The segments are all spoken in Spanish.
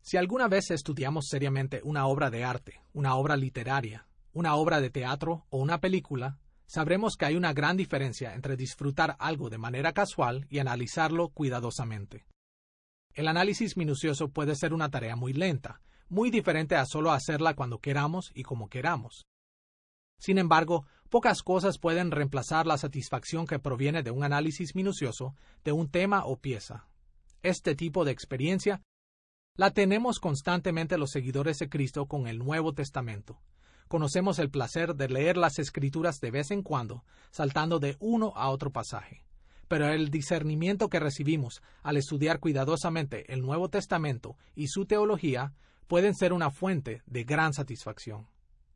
Si alguna vez estudiamos seriamente una obra de arte, una obra literaria, una obra de teatro o una película, sabremos que hay una gran diferencia entre disfrutar algo de manera casual y analizarlo cuidadosamente. El análisis minucioso puede ser una tarea muy lenta, muy diferente a solo hacerla cuando queramos y como queramos. Sin embargo, pocas cosas pueden reemplazar la satisfacción que proviene de un análisis minucioso de un tema o pieza. Este tipo de experiencia la tenemos constantemente los seguidores de Cristo con el Nuevo Testamento. Conocemos el placer de leer las Escrituras de vez en cuando, saltando de uno a otro pasaje. Pero el discernimiento que recibimos al estudiar cuidadosamente el Nuevo Testamento y su teología pueden ser una fuente de gran satisfacción.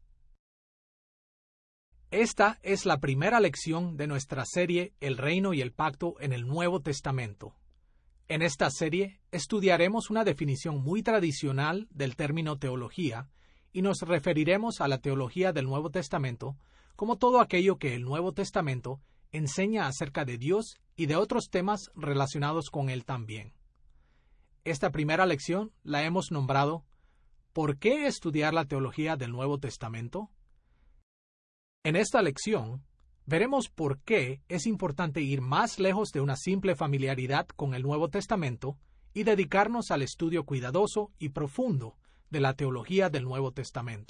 Esta es la primera lección de nuestra serie El Reino y el Pacto en el Nuevo Testamento. En esta serie estudiaremos una definición muy tradicional del término teología y nos referiremos a la teología del Nuevo Testamento como todo aquello que el Nuevo Testamento enseña acerca de Dios y de otros temas relacionados con él también. Esta primera lección la hemos nombrado ¿Por qué estudiar la teología del Nuevo Testamento? En esta lección veremos por qué es importante ir más lejos de una simple familiaridad con el Nuevo Testamento y dedicarnos al estudio cuidadoso y profundo de la teología del Nuevo Testamento.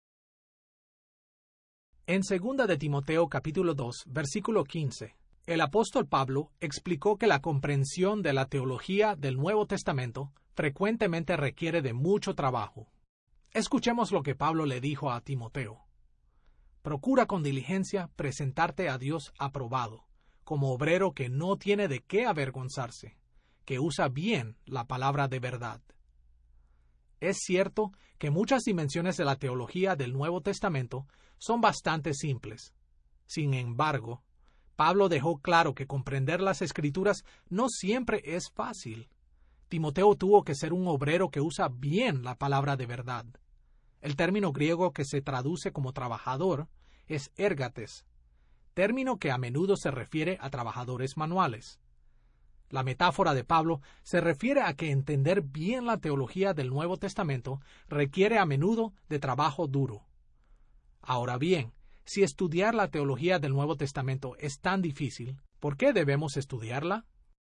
En 2 de Timoteo capítulo 2, versículo 15, el apóstol Pablo explicó que la comprensión de la teología del Nuevo Testamento frecuentemente requiere de mucho trabajo. Escuchemos lo que Pablo le dijo a Timoteo. Procura con diligencia presentarte a Dios aprobado, como obrero que no tiene de qué avergonzarse, que usa bien la palabra de verdad. Es cierto que muchas dimensiones de la teología del Nuevo Testamento son bastante simples. Sin embargo, Pablo dejó claro que comprender las Escrituras no siempre es fácil. Timoteo tuvo que ser un obrero que usa bien la palabra de verdad. El término griego que se traduce como trabajador es ergates, término que a menudo se refiere a trabajadores manuales. La metáfora de Pablo se refiere a que entender bien la teología del Nuevo Testamento requiere a menudo de trabajo duro. Ahora bien, si estudiar la teología del Nuevo Testamento es tan difícil, ¿por qué debemos estudiarla?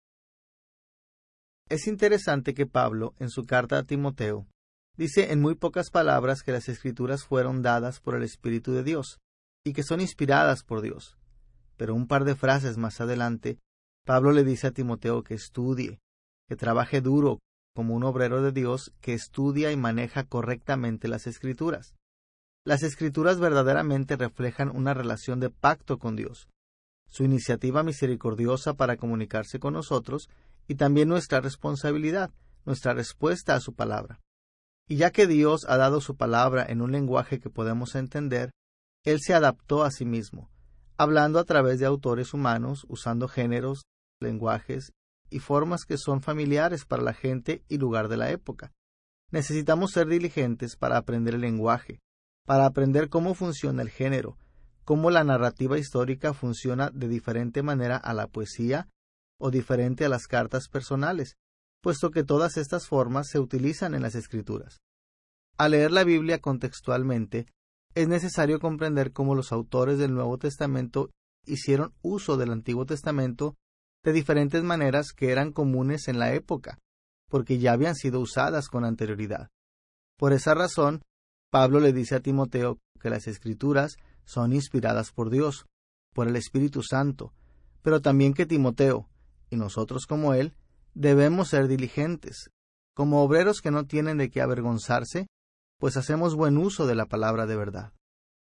Es interesante que Pablo, en su carta a Timoteo, dice en muy pocas palabras que las Escrituras fueron dadas por el Espíritu de Dios y que son inspiradas por Dios. Pero un par de frases más adelante, Pablo le dice a Timoteo que estudie, que trabaje duro como un obrero de Dios que estudia y maneja correctamente las Escrituras. Las Escrituras verdaderamente reflejan una relación de pacto con Dios, su iniciativa misericordiosa para comunicarse con nosotros y también nuestra responsabilidad, nuestra respuesta a su palabra. Y ya que Dios ha dado su palabra en un lenguaje que podemos entender, Él se adaptó a sí mismo, hablando a través de autores humanos, usando géneros, lenguajes y formas que son familiares para la gente y lugar de la época. Necesitamos ser diligentes para aprender el lenguaje, para aprender cómo funciona el género, cómo la narrativa histórica funciona de diferente manera a la poesía o diferente a las cartas personales, puesto que todas estas formas se utilizan en las Escrituras. Al leer la Biblia contextualmente, es necesario comprender cómo los autores del Nuevo Testamento hicieron uso del Antiguo Testamento de diferentes maneras que eran comunes en la época, porque ya habían sido usadas con anterioridad. Por esa razón, Pablo le dice a Timoteo que las Escrituras son inspiradas por Dios, por el Espíritu Santo, pero también que Timoteo, y nosotros como él, debemos ser diligentes, como obreros que no tienen de qué avergonzarse, pues hacemos buen uso de la palabra de verdad.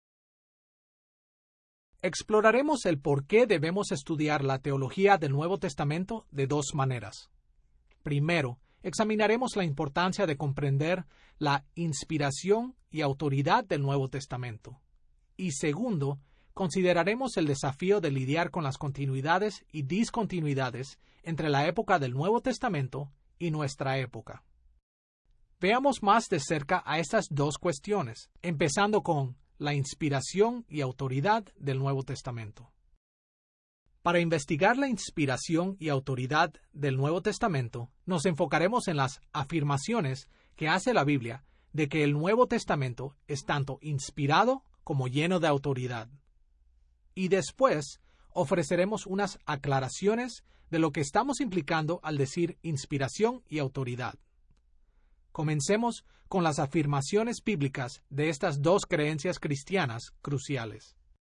Exploraremos el por qué debemos estudiar la teología del Nuevo Testamento de dos maneras. Primero, examinaremos la importancia de comprender la inspiración y autoridad del Nuevo Testamento. Y segundo, consideraremos el desafío de lidiar con las continuidades y discontinuidades entre la época del Nuevo Testamento y nuestra época. Veamos más de cerca a estas dos cuestiones, empezando con la inspiración y autoridad del Nuevo Testamento. Para investigar la inspiración y autoridad del Nuevo Testamento, nos enfocaremos en las afirmaciones que hace la Biblia de que el Nuevo Testamento es tanto inspirado como lleno de autoridad. Y después ofreceremos unas aclaraciones de lo que estamos implicando al decir inspiración y autoridad. Comencemos con las afirmaciones bíblicas de estas dos creencias cristianas cruciales.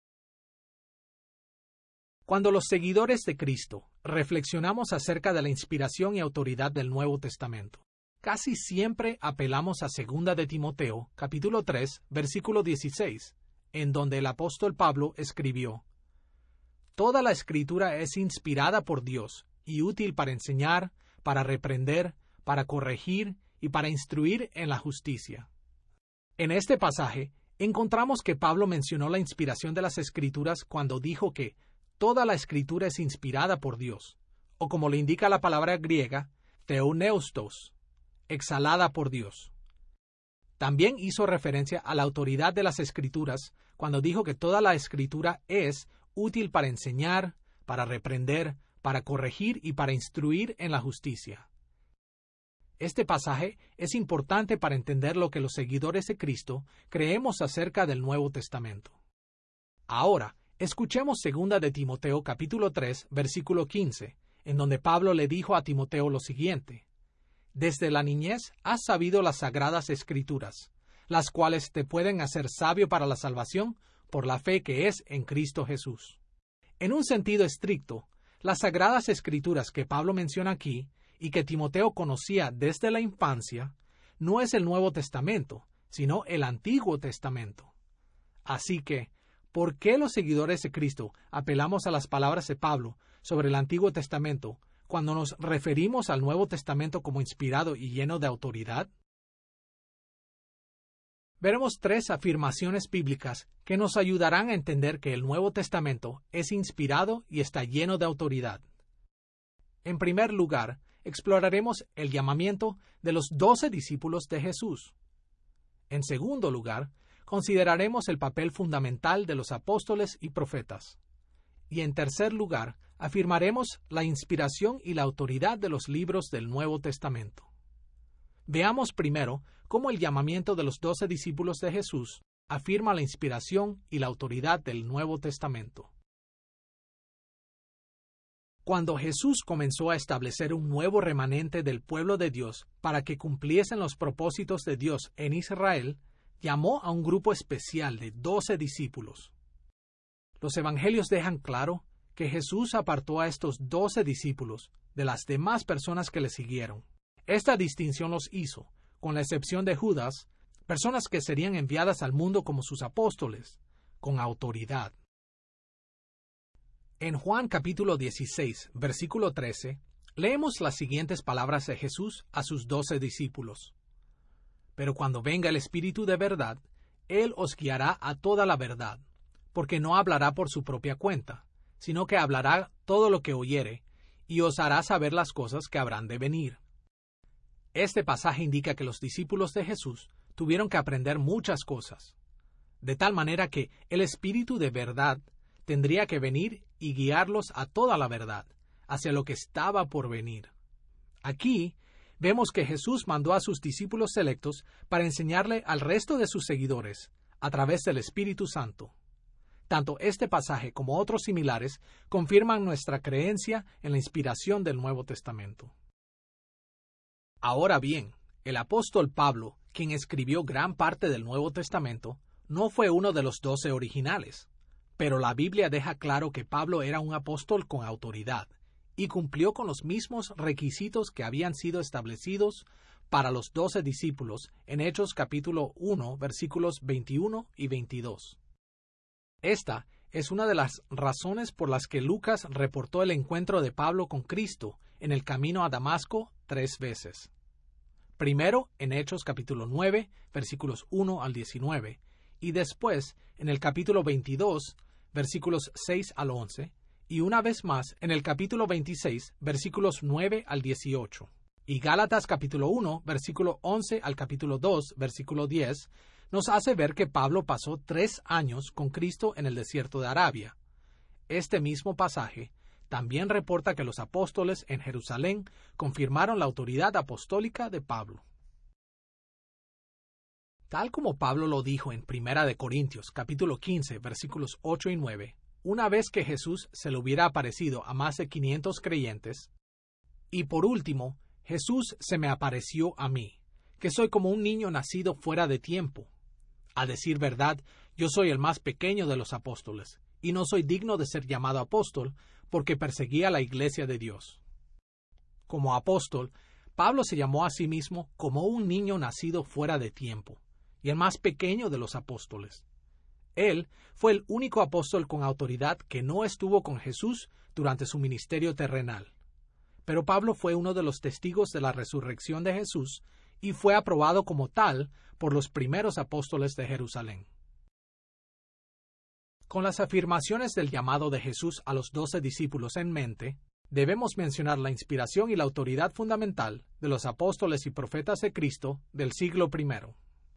Cuando los seguidores de Cristo reflexionamos acerca de la inspiración y autoridad del Nuevo Testamento, casi siempre apelamos a 2 de Timoteo, capítulo 3, versículo 16, en donde el apóstol Pablo escribió: Toda la Escritura es inspirada por Dios y útil para enseñar, para reprender, para corregir y para instruir en la justicia. En este pasaje, encontramos que Pablo mencionó la inspiración de las Escrituras cuando dijo que toda la Escritura es inspirada por Dios, o como le indica la palabra griega, theoneustos, exhalada por Dios. También hizo referencia a la autoridad de las Escrituras cuando dijo que toda la Escritura es útil para enseñar, para reprender, para corregir y para instruir en la justicia. Este pasaje es importante para entender lo que los seguidores de Cristo creemos acerca del Nuevo Testamento. Ahora, escuchemos 2 de Timoteo capítulo 3, versículo 15, en donde Pablo le dijo a Timoteo lo siguiente: Desde la niñez has sabido las sagradas Escrituras, las cuales te pueden hacer sabio para la salvación por la fe que es en Cristo Jesús. En un sentido estricto, las sagradas Escrituras que Pablo menciona aquí y que Timoteo conocía desde la infancia, no es el Nuevo Testamento, sino el Antiguo Testamento. Así que, ¿por qué los seguidores de Cristo apelamos a las palabras de Pablo sobre el Antiguo Testamento cuando nos referimos al Nuevo Testamento como inspirado y lleno de autoridad? Veremos 3 afirmaciones bíblicas que nos ayudarán a entender que el Nuevo Testamento es inspirado y está lleno de autoridad. En primer lugar, exploraremos el llamamiento de los 12 discípulos de Jesús. En segundo lugar, consideraremos el papel fundamental de los apóstoles y profetas. Y en tercer lugar, afirmaremos la inspiración y la autoridad de los libros del Nuevo Testamento. Veamos primero cómo el llamamiento de los 12 discípulos de Jesús afirma la inspiración y la autoridad del Nuevo Testamento. Cuando Jesús comenzó a establecer un nuevo remanente del pueblo de Dios para que cumpliesen los propósitos de Dios en Israel, llamó a un grupo especial de 12 discípulos. Los evangelios dejan claro que Jesús apartó a estos 12 discípulos de las demás personas que le siguieron. Esta distinción los hizo, con la excepción de Judas, personas que serían enviadas al mundo como sus apóstoles, con autoridad. En Juan capítulo 16, versículo 13, leemos las siguientes palabras de Jesús a sus 12 discípulos. Pero cuando venga el Espíritu de verdad, Él os guiará a toda la verdad, porque no hablará por su propia cuenta, sino que hablará todo lo que oyere, y os hará saber las cosas que habrán de venir. Este pasaje indica que los discípulos de Jesús tuvieron que aprender muchas cosas, de tal manera que el Espíritu de verdad tendría que venir y guiarlos a toda la verdad, hacia lo que estaba por venir. Aquí vemos que Jesús mandó a sus discípulos selectos para enseñarle al resto de sus seguidores, a través del Espíritu Santo. Tanto este pasaje como otros similares confirman nuestra creencia en la inspiración del Nuevo Testamento. Ahora bien, el apóstol Pablo, quien escribió gran parte del Nuevo Testamento, no fue uno de los 12 originales, pero la Biblia deja claro que Pablo era un apóstol con autoridad y cumplió con los mismos requisitos que habían sido establecidos para los 12 discípulos en Hechos capítulo 1, versículos 21 y 22. Esta es una de las razones por las que Lucas reportó el encuentro de Pablo con Cristo en el camino a Damasco 3 veces. Primero en Hechos capítulo 9, versículos 1 al 19, y después en el capítulo 22, versículos 6 al 11, y una vez más en el capítulo 26, versículos 9 al 18. Y Gálatas capítulo 1, versículo 11 al capítulo 2, versículo 10, nos hace ver que Pablo pasó 3 años con Cristo en el desierto de Arabia. Este mismo pasaje también reporta que los apóstoles en Jerusalén confirmaron la autoridad apostólica de Pablo. Tal como Pablo lo dijo en 1 Corintios, capítulo 15, versículos 8 y 9, una vez que Jesús se le hubiera aparecido a más de 500 creyentes, y por último, Jesús se me apareció a mí, que soy como un niño nacido fuera de tiempo. A decir verdad, yo soy el más pequeño de los apóstoles, y no soy digno de ser llamado apóstol, porque perseguía la iglesia de Dios. Como apóstol, Pablo se llamó a sí mismo como un niño nacido fuera de tiempo, y el más pequeño de los apóstoles. Él fue el único apóstol con autoridad que no estuvo con Jesús durante su ministerio terrenal. Pero Pablo fue uno de los testigos de la resurrección de Jesús y fue aprobado como tal por los primeros apóstoles de Jerusalén. Con las afirmaciones del llamado de Jesús a los 12 discípulos en mente, debemos mencionar la inspiración y la autoridad fundamental de los apóstoles y profetas de Cristo del siglo I.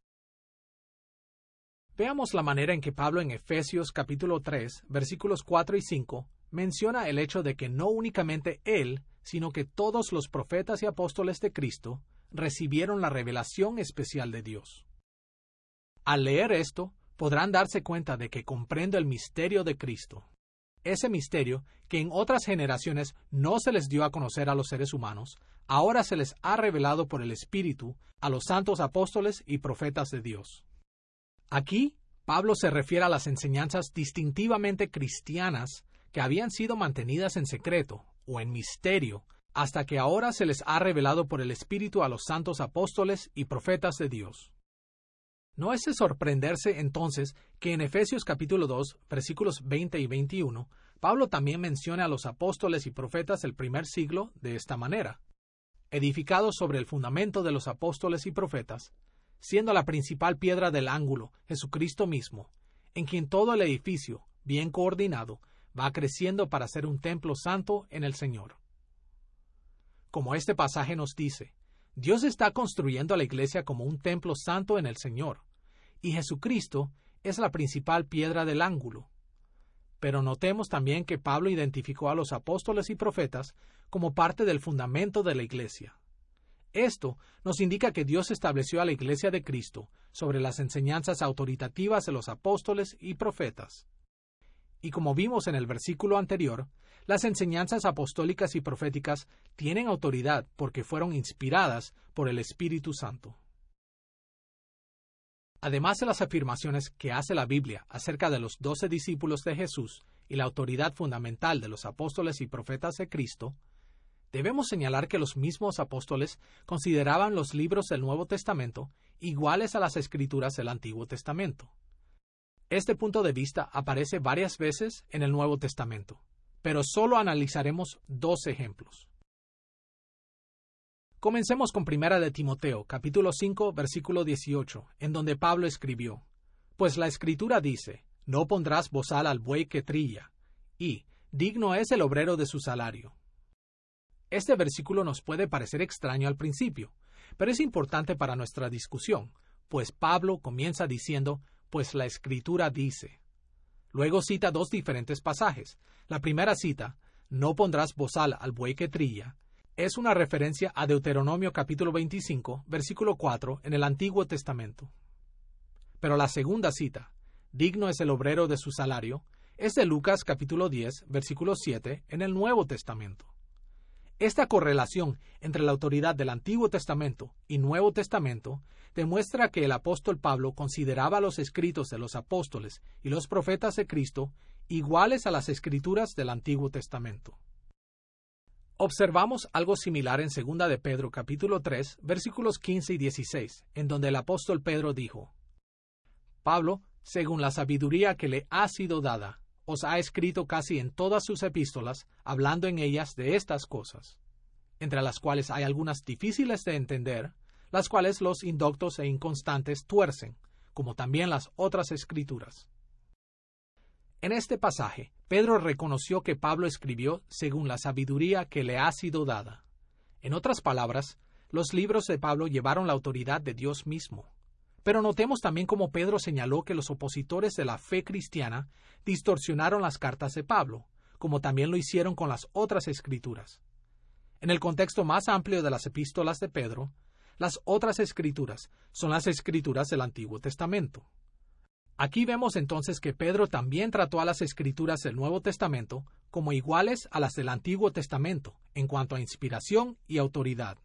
Veamos la manera en que Pablo en Efesios capítulo 3, versículos 4 y 5, menciona el hecho de que no únicamente él, sino que todos los profetas y apóstoles de Cristo recibieron la revelación especial de Dios. Al leer esto, podrán darse cuenta de que comprendo el misterio de Cristo. Ese misterio, que en otras generaciones no se les dio a conocer a los seres humanos, ahora se les ha revelado por el Espíritu a los santos apóstoles y profetas de Dios. Aquí, Pablo se refiere a las enseñanzas distintivamente cristianas que habían sido mantenidas en secreto o en misterio, hasta que ahora se les ha revelado por el Espíritu a los santos apóstoles y profetas de Dios. No es de sorprenderse entonces que en Efesios capítulo 2, versículos 20 y 21, Pablo también menciona a los apóstoles y profetas del primer siglo de esta manera: edificados sobre el fundamento de los apóstoles y profetas, siendo la principal piedra del ángulo Jesucristo mismo, en quien todo el edificio, bien coordinado, va creciendo para ser un templo santo en el Señor. Como este pasaje nos dice, Dios está construyendo a la iglesia como un templo santo en el Señor, y Jesucristo es la principal piedra del ángulo. Pero notemos también que Pablo identificó a los apóstoles y profetas como parte del fundamento de la iglesia. Esto nos indica que Dios estableció a la iglesia de Cristo sobre las enseñanzas autoritativas de los apóstoles y profetas. Y como vimos en el versículo anterior, las enseñanzas apostólicas y proféticas tienen autoridad porque fueron inspiradas por el Espíritu Santo. Además de las afirmaciones que hace la Biblia acerca de los 12 discípulos de Jesús y la autoridad fundamental de los apóstoles y profetas de Cristo, debemos señalar que los mismos apóstoles consideraban los libros del Nuevo Testamento iguales a las Escrituras del Antiguo Testamento. Este punto de vista aparece varias veces en el Nuevo Testamento, pero solo analizaremos 2 ejemplos. Comencemos con 1 de Timoteo, capítulo 5, versículo 18, en donde Pablo escribió: Pues la Escritura dice, no pondrás bozal al buey que trilla, y digno es el obrero de su salario. Este versículo nos puede parecer extraño al principio, pero es importante para nuestra discusión, pues Pablo comienza diciendo, pues la Escritura dice. Luego cita 2 diferentes pasajes. La primera cita, no pondrás bozal al buey que trilla, es una referencia a Deuteronomio capítulo 25, versículo 4 en el Antiguo Testamento. Pero la segunda cita, digno es el obrero de su salario, es de Lucas capítulo 10, versículo 7 en el Nuevo Testamento. Esta correlación entre la autoridad del Antiguo Testamento y Nuevo Testamento demuestra que el apóstol Pablo consideraba los escritos de los apóstoles y los profetas de Cristo iguales a las escrituras del Antiguo Testamento. Observamos algo similar en 2 de Pedro capítulo 3, versículos 15 y 16, en donde el apóstol Pedro dijo: Pablo, según la sabiduría que le ha sido dada, os ha escrito casi en todas sus epístolas, hablando en ellas de estas cosas, entre las cuales hay algunas difíciles de entender, las cuales los indoctos e inconstantes tuercen, como también las otras escrituras. En este pasaje, Pedro reconoció que Pablo escribió según la sabiduría que le ha sido dada. En otras palabras, los libros de Pablo llevaron la autoridad de Dios mismo. Pero notemos también cómo Pedro señaló que los opositores de la fe cristiana distorsionaron las cartas de Pablo, como también lo hicieron con las otras escrituras. En el contexto más amplio de las epístolas de Pedro, Las otras escrituras son las escrituras del Antiguo Testamento. Aquí vemos entonces que Pedro también trató a las escrituras del Nuevo Testamento como iguales a las del Antiguo Testamento en cuanto a inspiración y autoridad.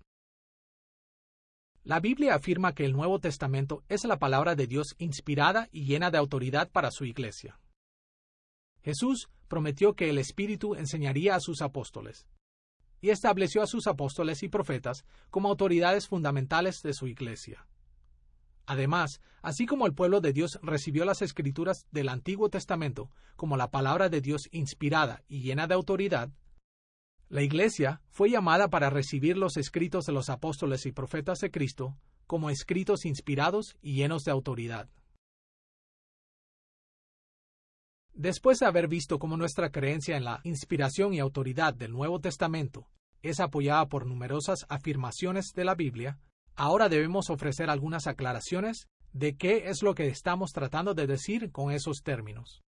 La Biblia afirma que el Nuevo Testamento es la palabra de Dios inspirada y llena de autoridad para su iglesia. Jesús prometió que el Espíritu enseñaría a sus apóstoles y estableció a sus apóstoles y profetas como autoridades fundamentales de su iglesia. Además, así como el pueblo de Dios recibió las Escrituras del Antiguo Testamento como la palabra de Dios inspirada y llena de autoridad, la Iglesia fue llamada para recibir los escritos de los apóstoles y profetas de Cristo como escritos inspirados y llenos de autoridad. Después de haber visto cómo nuestra creencia en la inspiración y autoridad del Nuevo Testamento es apoyada por numerosas afirmaciones de la Biblia, ahora debemos ofrecer algunas aclaraciones de qué es lo que estamos tratando de decir con esos términos.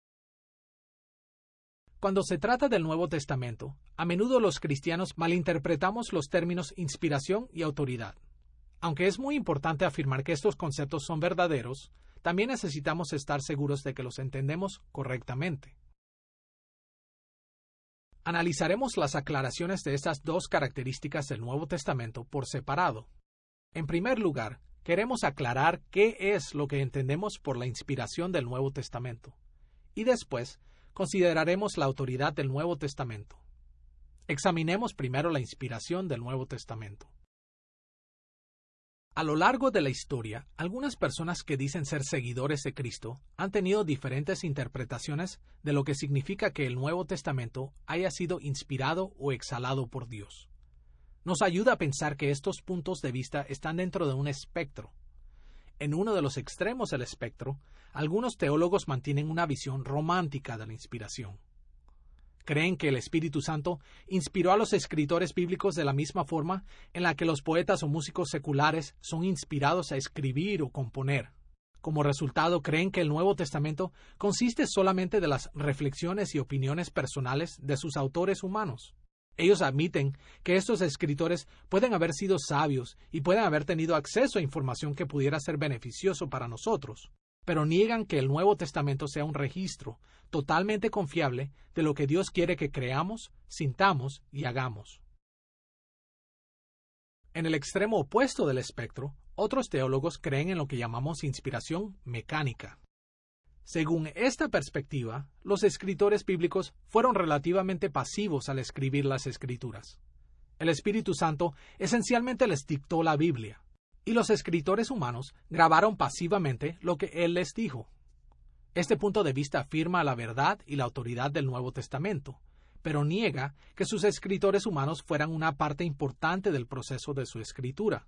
Cuando se trata del Nuevo Testamento, a menudo los cristianos malinterpretamos los términos inspiración y autoridad. Aunque es muy importante afirmar que estos conceptos son verdaderos, también necesitamos estar seguros de que los entendemos correctamente. Analizaremos las aclaraciones de estas dos características del Nuevo Testamento por separado. En primer lugar, queremos aclarar qué es lo que entendemos por la inspiración del Nuevo Testamento. Y después, consideraremos la autoridad del Nuevo Testamento. Examinemos primero la inspiración del Nuevo Testamento. A lo largo de la historia, algunas personas que dicen ser seguidores de Cristo han tenido diferentes interpretaciones de lo que significa que el Nuevo Testamento haya sido inspirado o exhalado por Dios. Nos ayuda a pensar que estos puntos de vista están dentro de un espectro. En uno de los extremos del espectro, algunos teólogos mantienen una visión romántica de la inspiración. Creen que el Espíritu Santo inspiró a los escritores bíblicos de la misma forma en la que los poetas o músicos seculares son inspirados a escribir o componer. Como resultado, creen que el Nuevo Testamento consiste solamente de las reflexiones y opiniones personales de sus autores humanos. Ellos admiten que estos escritores pueden haber sido sabios y pueden haber tenido acceso a información que pudiera ser beneficioso para nosotros, pero niegan que el Nuevo Testamento sea un registro totalmente confiable de lo que Dios quiere que creamos, sintamos y hagamos. En el extremo opuesto del espectro, otros teólogos creen en lo que llamamos inspiración mecánica. Según esta perspectiva, los escritores bíblicos fueron relativamente pasivos al escribir las Escrituras. El Espíritu Santo esencialmente les dictó la Biblia, y los escritores humanos grabaron pasivamente lo que Él les dijo. Este punto de vista afirma la verdad y la autoridad del Nuevo Testamento, pero niega que sus escritores humanos fueran una parte importante del proceso de su escritura.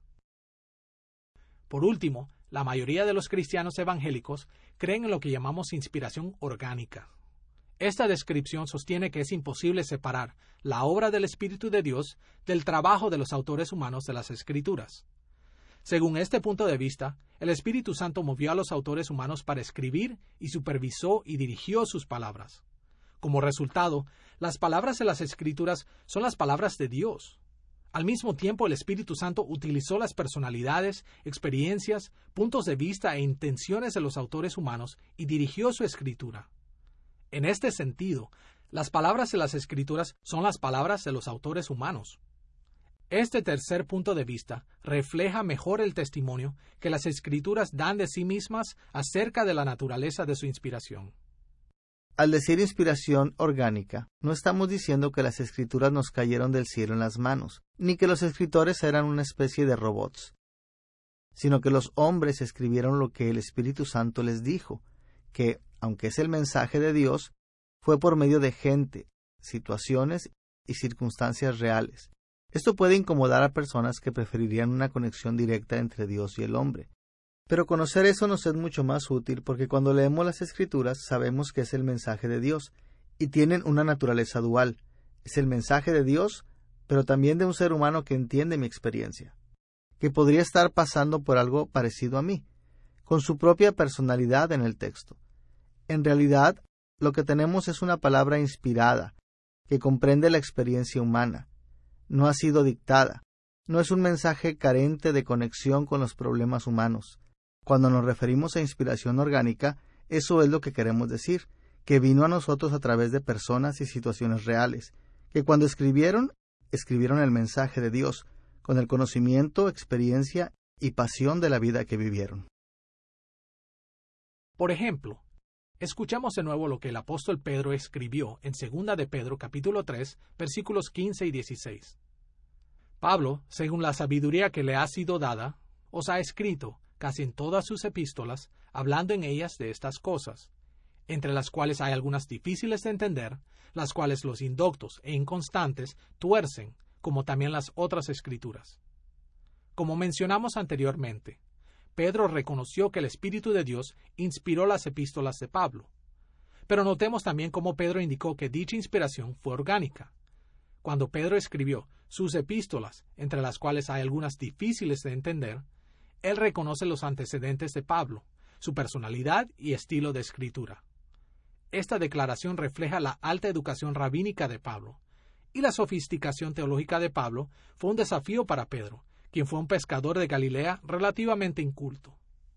Por último, la mayoría de los cristianos evangélicos creen en lo que llamamos inspiración orgánica. Esta descripción sostiene que es imposible separar la obra del Espíritu de Dios del trabajo de los autores humanos de las Escrituras. Según este punto de vista, el Espíritu Santo movió a los autores humanos para escribir y supervisó y dirigió sus palabras. Como resultado, las palabras de las Escrituras son las palabras de Dios. Al mismo tiempo, el Espíritu Santo utilizó las personalidades, experiencias, puntos de vista e intenciones de los autores humanos y dirigió su escritura. En este sentido, las palabras de las Escrituras son las palabras de los autores humanos. Este tercer punto de vista refleja mejor el testimonio que las Escrituras dan de sí mismas acerca de la naturaleza de su inspiración. Al decir inspiración orgánica, no estamos diciendo que las Escrituras nos cayeron del cielo en las manos, ni que los escritores eran una especie de robots, sino que los hombres escribieron lo que el Espíritu Santo les dijo, que, aunque es el mensaje de Dios, fue por medio de gente, situaciones y circunstancias reales. Esto puede incomodar a personas que preferirían una conexión directa entre Dios y el hombre. Pero conocer eso nos es mucho más útil porque cuando leemos las Escrituras sabemos que es el mensaje de Dios y tienen una naturaleza dual. Es el mensaje de Dios, pero también de un ser humano que entiende mi experiencia, que podría estar pasando por algo parecido a mí, con su propia personalidad en el texto. En realidad, lo que tenemos es una palabra inspirada, que comprende la experiencia humana. No ha sido dictada, No es un mensaje carente de conexión con los problemas humanos. Cuando nos referimos a inspiración orgánica, eso es lo que queremos decir, que vino a nosotros a través de personas y situaciones reales, que cuando escribieron el mensaje de Dios, con el conocimiento, experiencia y pasión de la vida que vivieron. Por ejemplo, escuchamos de nuevo lo que el apóstol Pedro escribió en 2 de Pedro capítulo 3, versículos 15 y 16. Pablo, según la sabiduría que le ha sido dada, os ha escrito, casi en todas sus epístolas, hablando en ellas de estas cosas, entre las cuales hay algunas difíciles de entender, las cuales los indoctos e inconstantes tuercen, como también las otras escrituras. Como mencionamos anteriormente, Pedro reconoció que el Espíritu de Dios inspiró las epístolas de Pablo. Pero notemos también cómo Pedro indicó que dicha inspiración fue orgánica. Cuando Pedro escribió sus epístolas, entre las cuales hay algunas difíciles de entender, él reconoce los antecedentes de Pablo, su personalidad y estilo de escritura. Esta declaración refleja la alta educación rabínica de Pablo, y la sofisticación teológica de Pablo fue un desafío para Pedro, quien fue un pescador de Galilea relativamente inculto.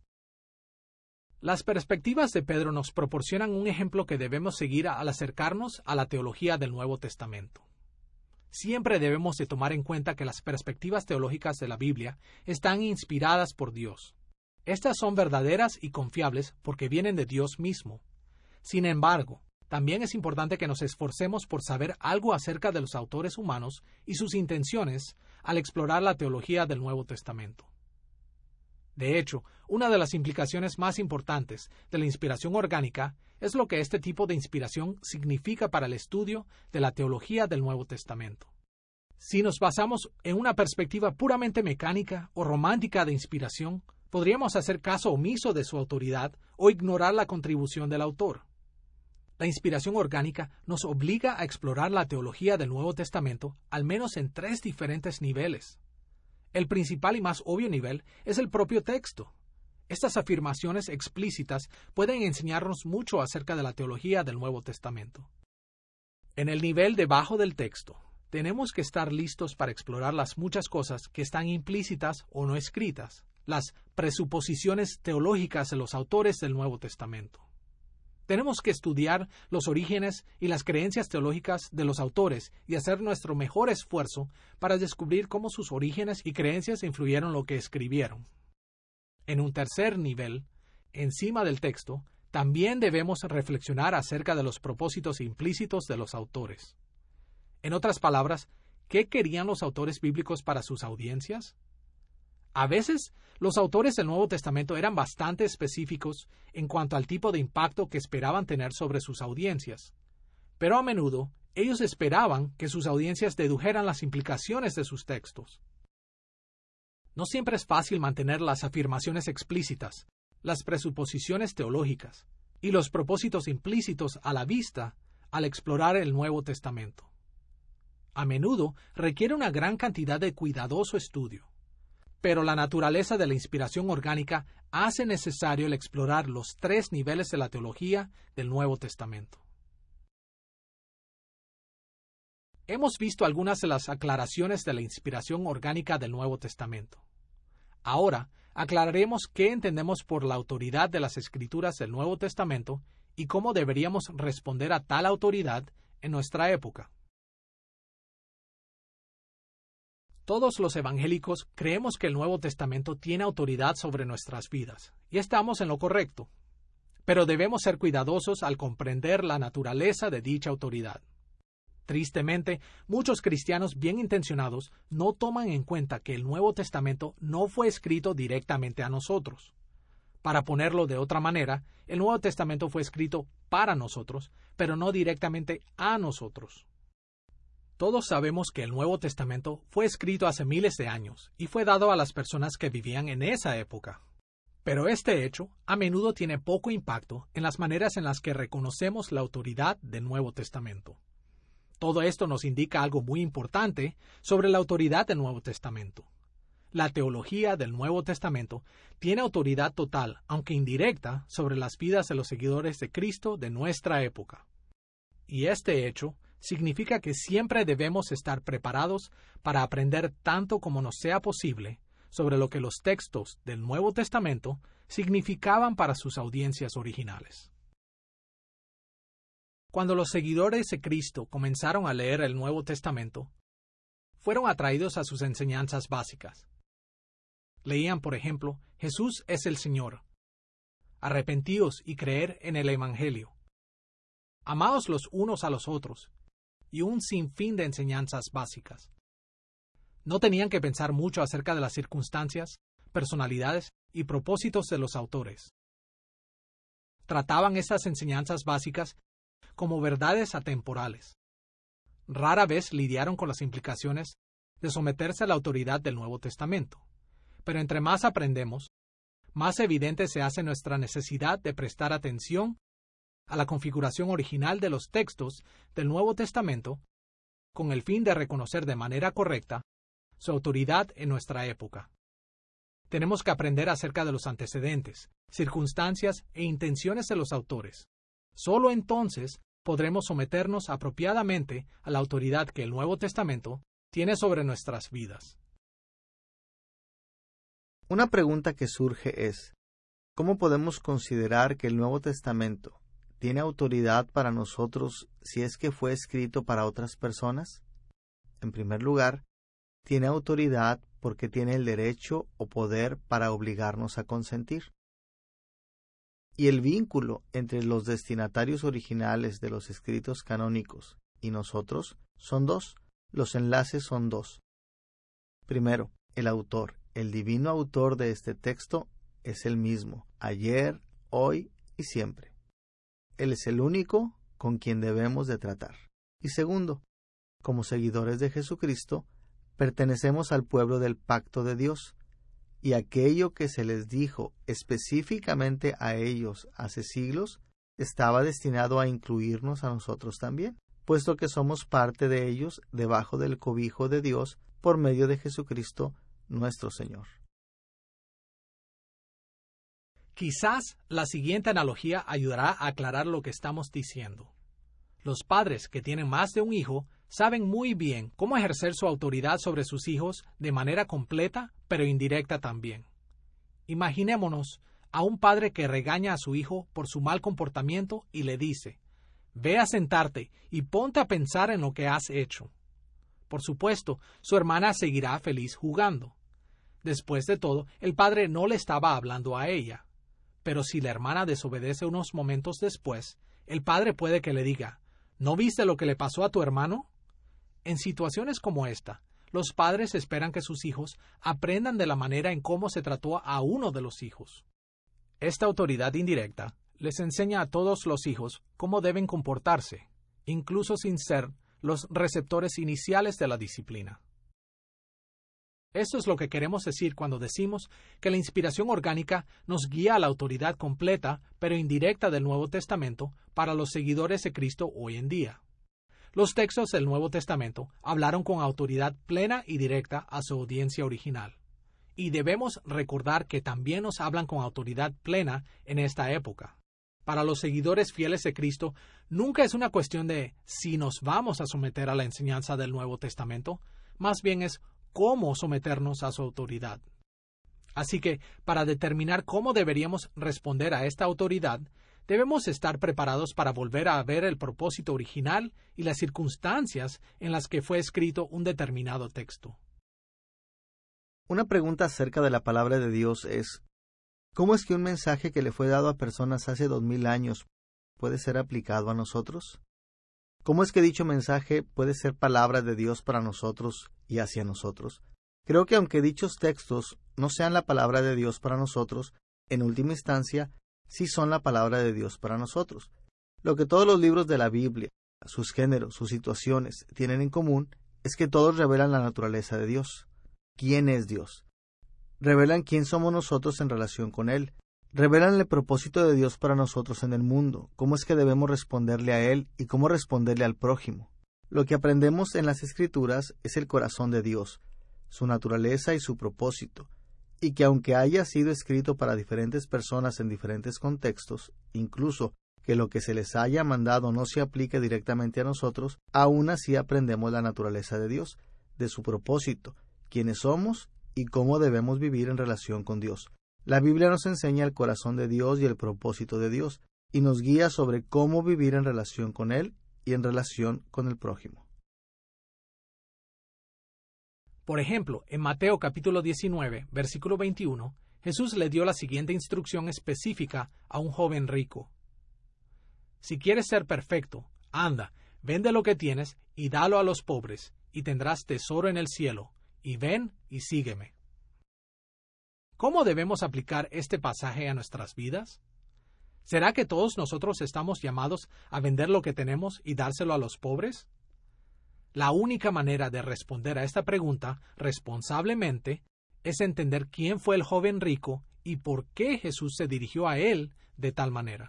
Las perspectivas de Pedro nos proporcionan un ejemplo que debemos seguir al acercarnos a la teología del Nuevo Testamento. Siempre debemos de tomar en cuenta que las perspectivas teológicas de la Biblia están inspiradas por Dios. Estas son verdaderas y confiables porque vienen de Dios mismo. Sin embargo, también es importante que nos esforcemos por saber algo acerca de los autores humanos y sus intenciones al explorar la teología del Nuevo Testamento. De hecho, una de las implicaciones más importantes de la inspiración orgánica es lo que este tipo de inspiración significa para el estudio de la teología del Nuevo Testamento. Si nos basamos en una perspectiva puramente mecánica o romántica de inspiración, podríamos hacer caso omiso de su autoridad o ignorar la contribución del autor. La inspiración orgánica nos obliga a explorar la teología del Nuevo Testamento al menos en 3 diferentes niveles. El principal y más obvio nivel es el propio texto. Estas afirmaciones explícitas pueden enseñarnos mucho acerca de la teología del Nuevo Testamento. En el nivel debajo del texto, tenemos que estar listos para explorar las muchas cosas que están implícitas o no escritas, las presuposiciones teológicas de los autores del Nuevo Testamento. Tenemos que estudiar los orígenes y las creencias teológicas de los autores y hacer nuestro mejor esfuerzo para descubrir cómo sus orígenes y creencias influyeron lo que escribieron. En un tercer nivel, encima del texto, también debemos reflexionar acerca de los propósitos implícitos de los autores. En otras palabras, ¿qué querían los autores bíblicos para sus audiencias? A veces, los autores del Nuevo Testamento eran bastante específicos en cuanto al tipo de impacto que esperaban tener sobre sus audiencias, pero a menudo ellos esperaban que sus audiencias dedujeran las implicaciones de sus textos. No siempre es fácil mantener las afirmaciones explícitas, las presuposiciones teológicas y los propósitos implícitos a la vista al explorar el Nuevo Testamento. A menudo requiere una gran cantidad de cuidadoso estudio. Pero la naturaleza de la inspiración orgánica hace necesario el explorar los 3 niveles de la teología del Nuevo Testamento. Hemos visto algunas de las aclaraciones de la inspiración orgánica del Nuevo Testamento. Ahora, aclararemos qué entendemos por la autoridad de las Escrituras del Nuevo Testamento y cómo deberíamos responder a tal autoridad en nuestra época. Todos los evangélicos creemos que el Nuevo Testamento tiene autoridad sobre nuestras vidas, y estamos en lo correcto. Pero debemos ser cuidadosos al comprender la naturaleza de dicha autoridad. Tristemente, muchos cristianos bien intencionados no toman en cuenta que el Nuevo Testamento no fue escrito directamente a nosotros. Para ponerlo de otra manera, el Nuevo Testamento fue escrito para nosotros, pero no directamente a nosotros. Todos sabemos que el Nuevo Testamento fue escrito hace miles de años y fue dado a las personas que vivían en esa época. Pero este hecho a menudo tiene poco impacto en las maneras en las que reconocemos la autoridad del Nuevo Testamento. Todo esto nos indica algo muy importante sobre la autoridad del Nuevo Testamento. La teología del Nuevo Testamento tiene autoridad total, aunque indirecta, sobre las vidas de los seguidores de Cristo de nuestra época. Y este hecho significa que siempre debemos estar preparados para aprender tanto como nos sea posible sobre lo que los textos del Nuevo Testamento significaban para sus audiencias originales. Cuando los seguidores de Cristo comenzaron a leer el Nuevo Testamento, fueron atraídos a sus enseñanzas básicas. Leían, por ejemplo, Jesús es el Señor. Arrepentíos y creer en el Evangelio. Amaos los unos a los otros. Y un sinfín de enseñanzas básicas. No tenían que pensar mucho acerca de las circunstancias, personalidades y propósitos de los autores. Trataban estas enseñanzas básicas como verdades atemporales. Rara vez lidiaron con las implicaciones de someterse a la autoridad del Nuevo Testamento. Pero entre más aprendemos, más evidente se hace nuestra necesidad de prestar atención a la configuración original de los textos del Nuevo Testamento con el fin de reconocer de manera correcta su autoridad en nuestra época. Tenemos que aprender acerca de los antecedentes, circunstancias e intenciones de los autores. Solo entonces podremos someternos apropiadamente a la autoridad que el Nuevo Testamento tiene sobre nuestras vidas. Una pregunta que surge es, ¿cómo podemos considerar que el Nuevo Testamento tiene autoridad para nosotros si es que fue escrito para otras personas? En primer lugar, tiene autoridad porque tiene el derecho o poder para obligarnos a consentir. Y el vínculo entre los destinatarios originales de los escritos canónicos y nosotros son dos. Los enlaces son dos. Primero, el autor, el divino autor de este texto, es el mismo, ayer, hoy y siempre. Él es el único con quien debemos de tratar. Y segundo, como seguidores de Jesucristo, pertenecemos al pueblo del pacto de Dios, y aquello que se les dijo específicamente a ellos hace siglos, estaba destinado a incluirnos a nosotros también, puesto que somos parte de ellos debajo del cobijo de Dios por medio de Jesucristo nuestro Señor. Quizás la siguiente analogía ayudará a aclarar lo que estamos diciendo. Los padres que tienen más de un hijo saben muy bien cómo ejercer su autoridad sobre sus hijos de manera completa, pero indirecta también. Imaginémonos a un padre que regaña a su hijo por su mal comportamiento y le dice: «Ve a sentarte y ponte a pensar en lo que has hecho». Por supuesto, su hermana seguirá feliz jugando. Después de todo, el padre no le estaba hablando a ella. Pero si la hermana desobedece unos momentos después, el padre puede que le diga: «¿No viste lo que le pasó a tu hermano?». En situaciones como esta, los padres esperan que sus hijos aprendan de la manera en cómo se trató a uno de los hijos. Esta autoridad indirecta les enseña a todos los hijos cómo deben comportarse, incluso sin ser los receptores iniciales de la disciplina. Esto es lo que queremos decir cuando decimos que la inspiración orgánica nos guía a la autoridad completa pero indirecta del Nuevo Testamento para los seguidores de Cristo hoy en día. Los textos del Nuevo Testamento hablaron con autoridad plena y directa a su audiencia original. Y debemos recordar que también nos hablan con autoridad plena en esta época. Para los seguidores fieles de Cristo, nunca es una cuestión de si nos vamos a someter a la enseñanza del Nuevo Testamento, más bien es cómo someternos a su autoridad. Así que, para determinar cómo deberíamos responder a esta autoridad, debemos estar preparados para volver a ver el propósito original y las circunstancias en las que fue escrito un determinado texto. Una pregunta acerca de la palabra de Dios es: ¿cómo es que un mensaje que le fue dado a personas hace 2000 años puede ser aplicado a nosotros? ¿Cómo es que dicho mensaje puede ser palabra de Dios para nosotros y hacia nosotros? Creo que aunque dichos textos no sean la palabra de Dios para nosotros, en última instancia, sí son la palabra de Dios para nosotros. Lo que todos los libros de la Biblia, sus géneros, sus situaciones, tienen en común es que todos revelan la naturaleza de Dios. ¿Quién es Dios? Revelan quién somos nosotros en relación con Él. Revelan el propósito de Dios para nosotros en el mundo, cómo es que debemos responderle a Él y cómo responderle al prójimo. Lo que aprendemos en las Escrituras es el corazón de Dios, su naturaleza y su propósito, y que aunque haya sido escrito para diferentes personas en diferentes contextos, incluso que lo que se les haya mandado no se aplique directamente a nosotros, aún así aprendemos la naturaleza de Dios, de su propósito, quiénes somos y cómo debemos vivir en relación con Dios. La Biblia nos enseña el corazón de Dios y el propósito de Dios, y nos guía sobre cómo vivir en relación con Él y en relación con el prójimo. Por ejemplo, en Mateo capítulo 19, versículo 21, Jesús le dio la siguiente instrucción específica a un joven rico. Si quieres ser perfecto, anda, vende lo que tienes y dalo a los pobres, y tendrás tesoro en el cielo, y ven y sígueme. ¿Cómo debemos aplicar este pasaje a nuestras vidas? ¿Será que todos nosotros estamos llamados a vender lo que tenemos y dárselo a los pobres? La única manera de responder a esta pregunta responsablemente es entender quién fue el joven rico y por qué Jesús se dirigió a él de tal manera.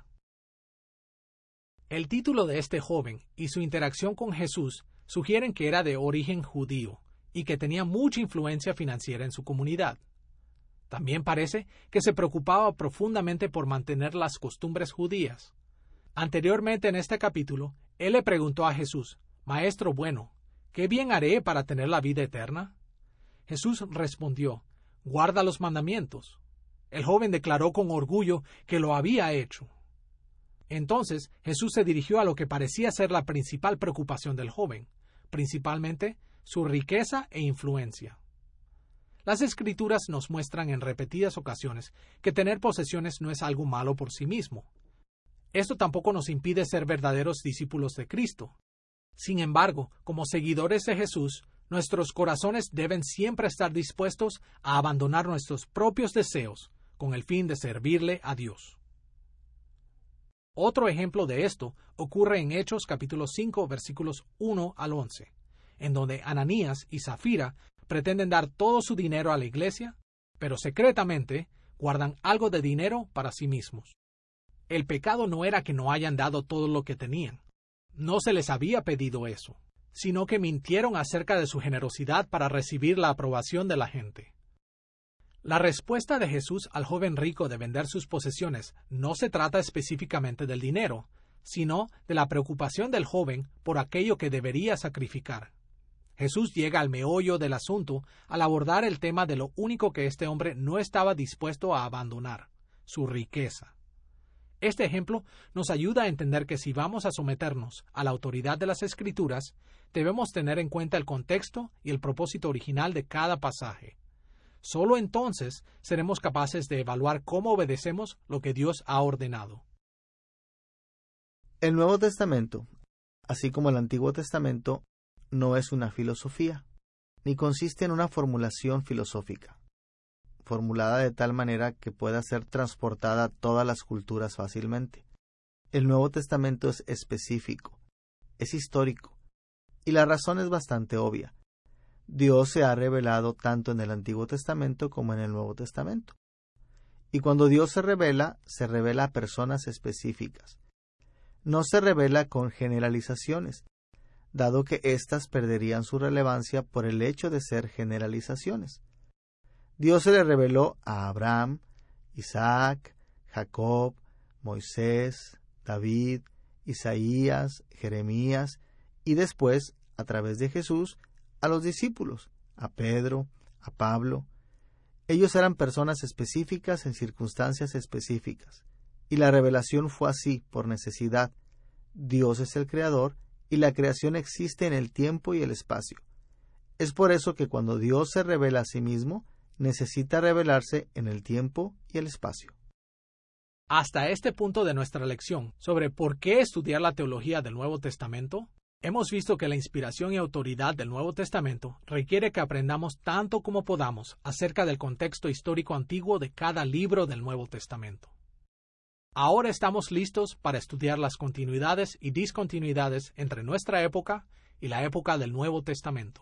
El título de este joven y su interacción con Jesús sugieren que era de origen judío y que tenía mucha influencia financiera en su comunidad. También parece que se preocupaba profundamente por mantener las costumbres judías. Anteriormente en este capítulo, él le preguntó a Jesús, «Maestro bueno, ¿qué bien haré para tener la vida eterna?» Jesús respondió, «Guarda los mandamientos». El joven declaró con orgullo que lo había hecho. Entonces Jesús se dirigió a lo que parecía ser la principal preocupación del joven, principalmente su riqueza e influencia. Las Escrituras nos muestran en repetidas ocasiones que tener posesiones no es algo malo por sí mismo. Esto tampoco nos impide ser verdaderos discípulos de Cristo. Sin embargo, como seguidores de Jesús, nuestros corazones deben siempre estar dispuestos a abandonar nuestros propios deseos con el fin de servirle a Dios. Otro ejemplo de esto ocurre en Hechos capítulo 5 versículos 1 al 11, en donde Ananías y Zafira pretenden dar todo su dinero a la iglesia, pero secretamente guardan algo de dinero para sí mismos. El pecado no era que no hayan dado todo lo que tenían. No se les había pedido eso, sino que mintieron acerca de su generosidad para recibir la aprobación de la gente. La respuesta de Jesús al joven rico de vender sus posesiones no se trata específicamente del dinero, sino de la preocupación del joven por aquello que debería sacrificar. Jesús llega al meollo del asunto al abordar el tema de lo único que este hombre no estaba dispuesto a abandonar, su riqueza. Este ejemplo nos ayuda a entender que si vamos a someternos a la autoridad de las Escrituras, debemos tener en cuenta el contexto y el propósito original de cada pasaje. Solo entonces seremos capaces de evaluar cómo obedecemos lo que Dios ha ordenado. El Nuevo Testamento, así como el Antiguo Testamento, no es una filosofía, ni consiste en una formulación filosófica, formulada de tal manera que pueda ser transportada a todas las culturas fácilmente. El Nuevo Testamento es específico, es histórico, y la razón es bastante obvia. Dios se ha revelado tanto en el Antiguo Testamento como en el Nuevo Testamento. Y cuando Dios se revela a personas específicas. No se revela con generalizaciones, dado que éstas perderían su relevancia por el hecho de ser generalizaciones. Dios se le reveló a Abraham, Isaac, Jacob, Moisés, David, Isaías, Jeremías y después, a través de Jesús, a los discípulos, a Pedro, a Pablo. Ellos eran personas específicas en circunstancias específicas, y la revelación fue así, por necesidad. Dios es el creador, y la creación existe en el tiempo y el espacio. Es por eso que cuando Dios se revela a sí mismo, necesita revelarse en el tiempo y el espacio. Hasta este punto de nuestra lección sobre por qué estudiar la teología del Nuevo Testamento, hemos visto que la inspiración y autoridad del Nuevo Testamento requiere que aprendamos tanto como podamos acerca del contexto histórico antiguo de cada libro del Nuevo Testamento. Ahora estamos listos para estudiar las continuidades y discontinuidades entre nuestra época y la época del Nuevo Testamento.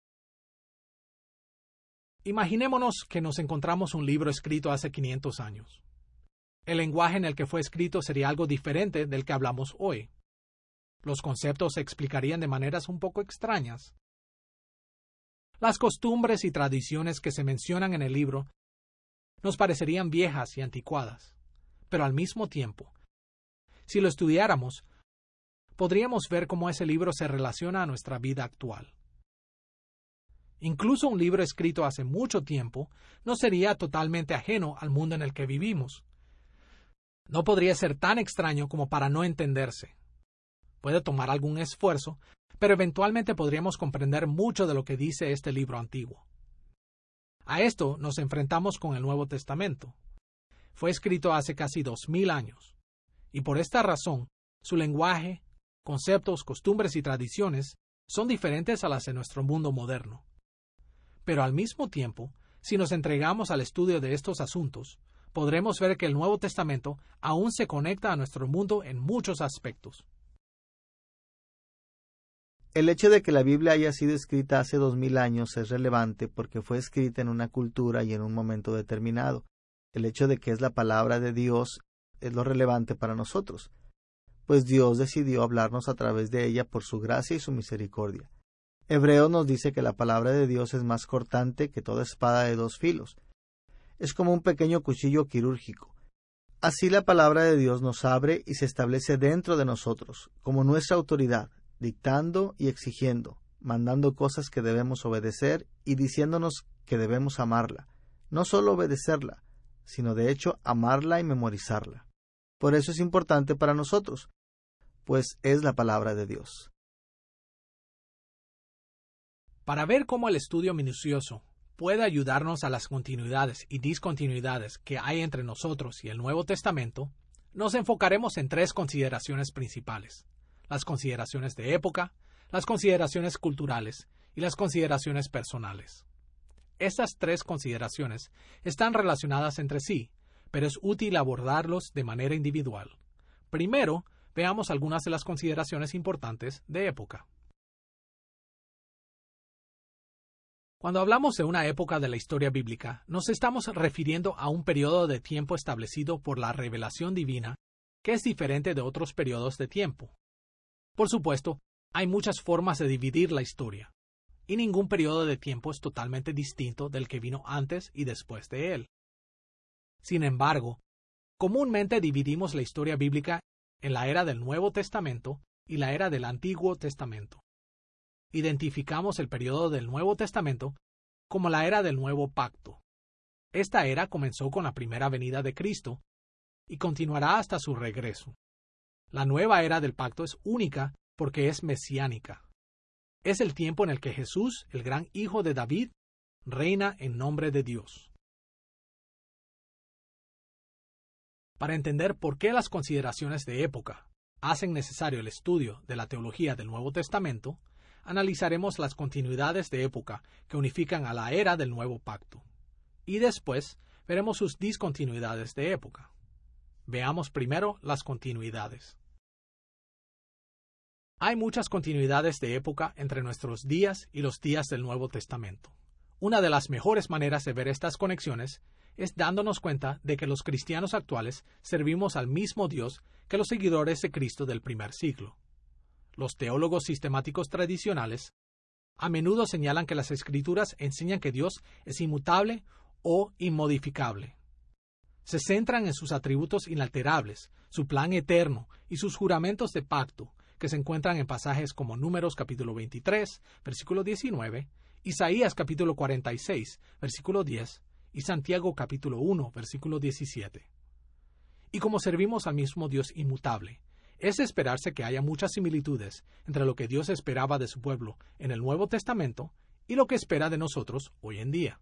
Imaginémonos que nos encontramos un libro escrito hace 500 años. El lenguaje en el que fue escrito sería algo diferente del que hablamos hoy. Los conceptos se explicarían de maneras un poco extrañas. Las costumbres y tradiciones que se mencionan en el libro nos parecerían viejas y anticuadas. Pero al mismo tiempo, Si lo estudiáramos, podríamos ver cómo ese libro se relaciona a nuestra vida actual. Incluso un libro escrito hace mucho tiempo no sería totalmente ajeno al mundo en el que vivimos. No podría ser tan extraño como para no entenderse. Puede tomar algún esfuerzo, pero eventualmente podríamos comprender mucho de lo que dice este libro antiguo. A esto nos enfrentamos con el Nuevo Testamento. Fue escrito hace casi 2000 años, y por esta razón, su lenguaje, conceptos, costumbres y tradiciones son diferentes a las de nuestro mundo moderno. Pero al mismo tiempo, si nos entregamos al estudio de estos asuntos, podremos ver que el Nuevo Testamento aún se conecta a nuestro mundo en muchos aspectos. El hecho de que la Biblia haya sido escrita hace 2000 años es relevante porque fue escrita en una cultura y en un momento determinado. El hecho de que es la palabra de Dios es lo relevante para nosotros, pues Dios decidió hablarnos a través de ella por su gracia y su misericordia. Hebreos nos dice que la palabra de Dios es más cortante que toda espada de 2 filos. Es como un pequeño cuchillo quirúrgico. Así la palabra de Dios nos abre y se establece dentro de nosotros, como nuestra autoridad, dictando y exigiendo, mandando cosas que debemos obedecer y diciéndonos que debemos amarla. No solo obedecerla, sino de hecho amarla y memorizarla. Por eso es importante para nosotros, pues es la palabra de Dios. Para ver cómo el estudio minucioso puede ayudarnos a las continuidades y discontinuidades que hay entre nosotros y el Nuevo Testamento, nos enfocaremos en 3 consideraciones principales: las consideraciones de época, las consideraciones culturales y las consideraciones personales. Estas 3 consideraciones están relacionadas entre sí, pero es útil abordarlos de manera individual. Primero, veamos algunas de las consideraciones importantes de época. Cuando hablamos de una época de la historia bíblica, nos estamos refiriendo a un periodo de tiempo establecido por la revelación divina que es diferente de otros periodos de tiempo. Por supuesto, hay muchas formas de dividir la historia, y ningún periodo de tiempo es totalmente distinto del que vino antes y después de él. Sin embargo, comúnmente dividimos la historia bíblica en la era del Nuevo Testamento y la era del Antiguo Testamento. Identificamos el periodo del Nuevo Testamento como la era del Nuevo Pacto. Esta era comenzó con la primera venida de Cristo y continuará hasta su regreso. La nueva era del pacto es única porque es mesiánica. Es el tiempo en el que Jesús, el gran hijo de David, reina en nombre de Dios. Para entender por qué las consideraciones de época hacen necesario el estudio de la teología del Nuevo Testamento, analizaremos las continuidades de época que unifican a la era del Nuevo Pacto, y después veremos sus discontinuidades de época. Veamos primero las continuidades. Hay muchas continuidades de época entre nuestros días y los días del Nuevo Testamento. Una de las mejores maneras de ver estas conexiones es dándonos cuenta de que los cristianos actuales servimos al mismo Dios que los seguidores de Cristo del primer siglo. Los teólogos sistemáticos tradicionales a menudo señalan que las Escrituras enseñan que Dios es inmutable o inmodificable. Se centran en sus atributos inalterables, su plan eterno y sus juramentos de pacto, que se encuentran en pasajes como Números capítulo 23, versículo 19, Isaías capítulo 46, versículo 10, y Santiago capítulo 1, versículo 17. Y como servimos al mismo Dios inmutable, es de esperarse que haya muchas similitudes entre lo que Dios esperaba de su pueblo en el Nuevo Testamento y lo que espera de nosotros hoy en día.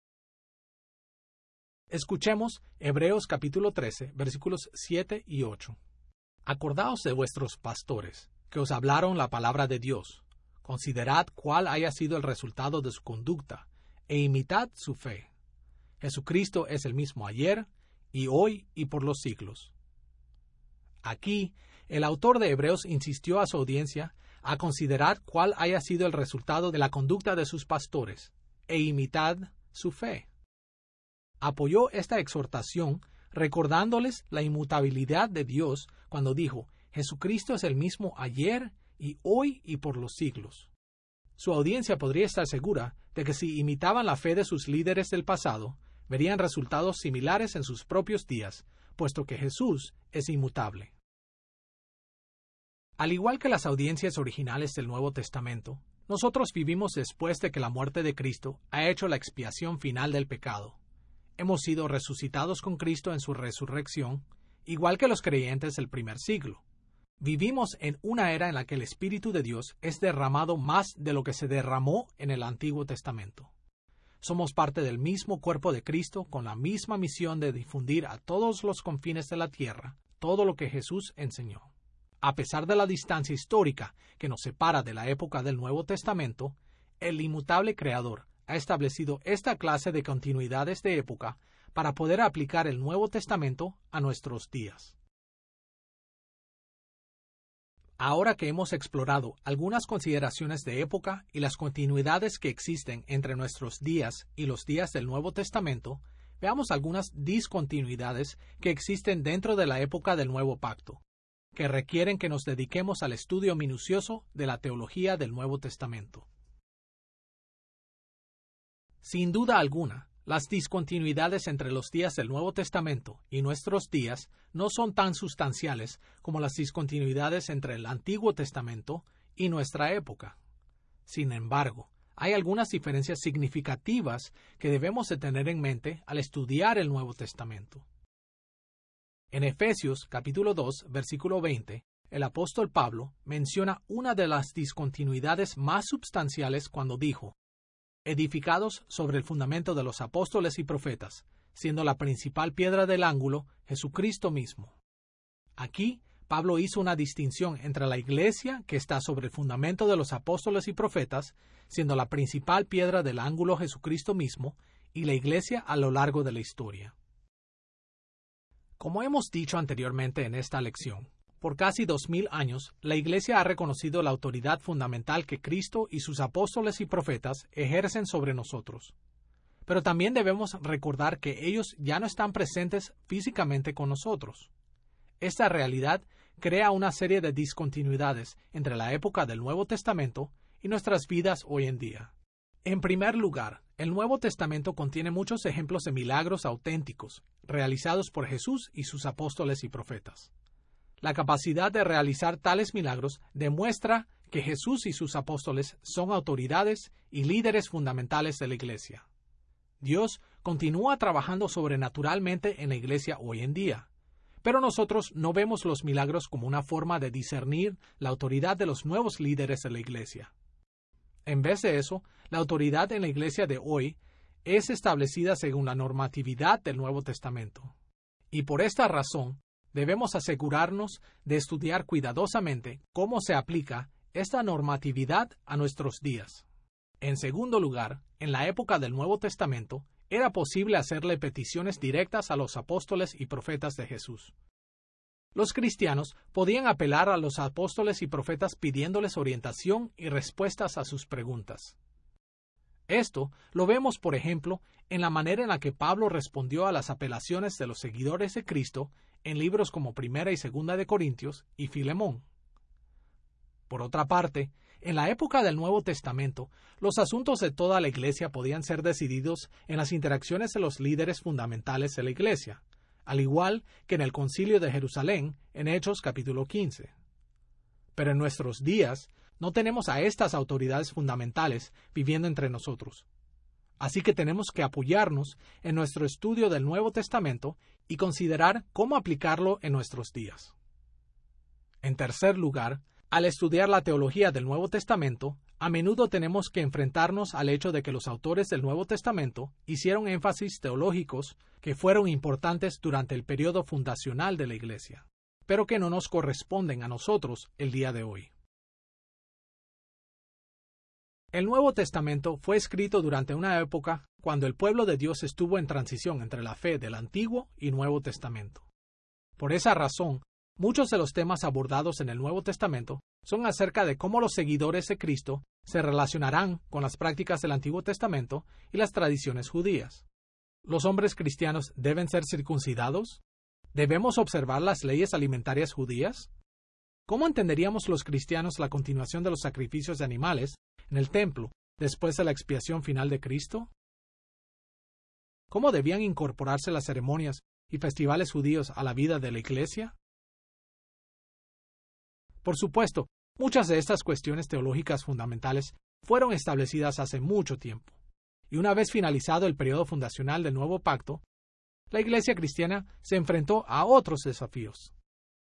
Escuchemos Hebreos capítulo 13, versículos 7 y 8. Acordaos de vuestros pastores, que os hablaron la palabra de Dios. Considerad cuál haya sido el resultado de su conducta, e imitad su fe. Jesucristo es el mismo ayer, y hoy, y por los siglos. Aquí, el autor de Hebreos insistió a su audiencia a considerar cuál haya sido el resultado de la conducta de sus pastores, e imitad su fe. Apoyó esta exhortación recordándoles la inmutabilidad de Dios cuando dijo, Jesucristo es el mismo ayer y hoy y por los siglos. Su audiencia podría estar segura de que si imitaban la fe de sus líderes del pasado, verían resultados similares en sus propios días, puesto que Jesús es inmutable. Al igual que las audiencias originales del Nuevo Testamento, nosotros vivimos después de que la muerte de Cristo ha hecho la expiación final del pecado. Hemos sido resucitados con Cristo en su resurrección, igual que los creyentes del primer siglo. Vivimos en una era en la que el Espíritu de Dios es derramado más de lo que se derramó en el Antiguo Testamento. Somos parte del mismo cuerpo de Cristo con la misma misión de difundir a todos los confines de la tierra todo lo que Jesús enseñó. A pesar de la distancia histórica que nos separa de la época del Nuevo Testamento, el inmutable Creador ha establecido esta clase de continuidades de época para poder aplicar el Nuevo Testamento a nuestros días. Ahora que hemos explorado algunas consideraciones de época y las continuidades que existen entre nuestros días y los días del Nuevo Testamento, veamos algunas discontinuidades que existen dentro de la época del Nuevo Pacto, que requieren que nos dediquemos al estudio minucioso de la teología del Nuevo Testamento. Sin duda alguna, las discontinuidades entre los días del Nuevo Testamento y nuestros días no son tan sustanciales como las discontinuidades entre el Antiguo Testamento y nuestra época. Sin embargo, hay algunas diferencias significativas que debemos de tener en mente al estudiar el Nuevo Testamento. En Efesios capítulo 2, versículo 20, el apóstol Pablo menciona una de las discontinuidades más substanciales cuando dijo: edificados sobre el fundamento de los apóstoles y profetas, siendo la principal piedra del ángulo Jesucristo mismo. Aquí, Pablo hizo una distinción entre la iglesia que está sobre el fundamento de los apóstoles y profetas, siendo la principal piedra del ángulo Jesucristo mismo, y la iglesia a lo largo de la historia. Como hemos dicho anteriormente en esta lección, por casi 2000 años, la Iglesia ha reconocido la autoridad fundamental que Cristo y sus apóstoles y profetas ejercen sobre nosotros. Pero también debemos recordar que ellos ya no están presentes físicamente con nosotros. Esta realidad crea una serie de discontinuidades entre la época del Nuevo Testamento y nuestras vidas hoy en día. En primer lugar, el Nuevo Testamento contiene muchos ejemplos de milagros auténticos, realizados por Jesús y sus apóstoles y profetas. La capacidad de realizar tales milagros demuestra que Jesús y sus apóstoles son autoridades y líderes fundamentales de la Iglesia. Dios continúa trabajando sobrenaturalmente en la Iglesia hoy en día, pero nosotros no vemos los milagros como una forma de discernir la autoridad de los nuevos líderes de la Iglesia. En vez de eso, la autoridad en la Iglesia de hoy es establecida según la normatividad del Nuevo Testamento. Y por esta razón, debemos asegurarnos de estudiar cuidadosamente cómo se aplica esta normatividad a nuestros días. En segundo lugar, en la época del Nuevo Testamento, era posible hacerle peticiones directas a los apóstoles y profetas de Jesús. Los cristianos podían apelar a los apóstoles y profetas pidiéndoles orientación y respuestas a sus preguntas. Esto lo vemos, por ejemplo, en la manera en la que Pablo respondió a las apelaciones de los seguidores de Cristo en libros como Primera y Segunda de Corintios y Filemón. Por otra parte, en la época del Nuevo Testamento, los asuntos de toda la Iglesia podían ser decididos en las interacciones de los líderes fundamentales de la Iglesia, al igual que en el Concilio de Jerusalén en Hechos capítulo 15. Pero en nuestros días no tenemos a estas autoridades fundamentales viviendo entre nosotros. Así que tenemos que apoyarnos en nuestro estudio del Nuevo Testamento y considerar cómo aplicarlo en nuestros días. En tercer lugar, al estudiar la teología del Nuevo Testamento, a menudo tenemos que enfrentarnos al hecho de que los autores del Nuevo Testamento hicieron énfasis teológicos que fueron importantes durante el periodo fundacional de la Iglesia, pero que no nos corresponden a nosotros el día de hoy. El Nuevo Testamento fue escrito durante una época cuando el pueblo de Dios estuvo en transición entre la fe del Antiguo y Nuevo Testamento. Por esa razón, muchos de los temas abordados en el Nuevo Testamento son acerca de cómo los seguidores de Cristo se relacionarán con las prácticas del Antiguo Testamento y las tradiciones judías. ¿Los hombres cristianos deben ser circuncidados? ¿Debemos observar las leyes alimentarias judías? ¿Cómo entenderíamos los cristianos la continuación de los sacrificios de animales en el templo después de la expiación final de Cristo? ¿Cómo debían incorporarse las ceremonias y festivales judíos a la vida de la Iglesia? Por supuesto, muchas de estas cuestiones teológicas fundamentales fueron establecidas hace mucho tiempo. Y una vez finalizado el periodo fundacional del Nuevo Pacto, la Iglesia cristiana se enfrentó a otros desafíos.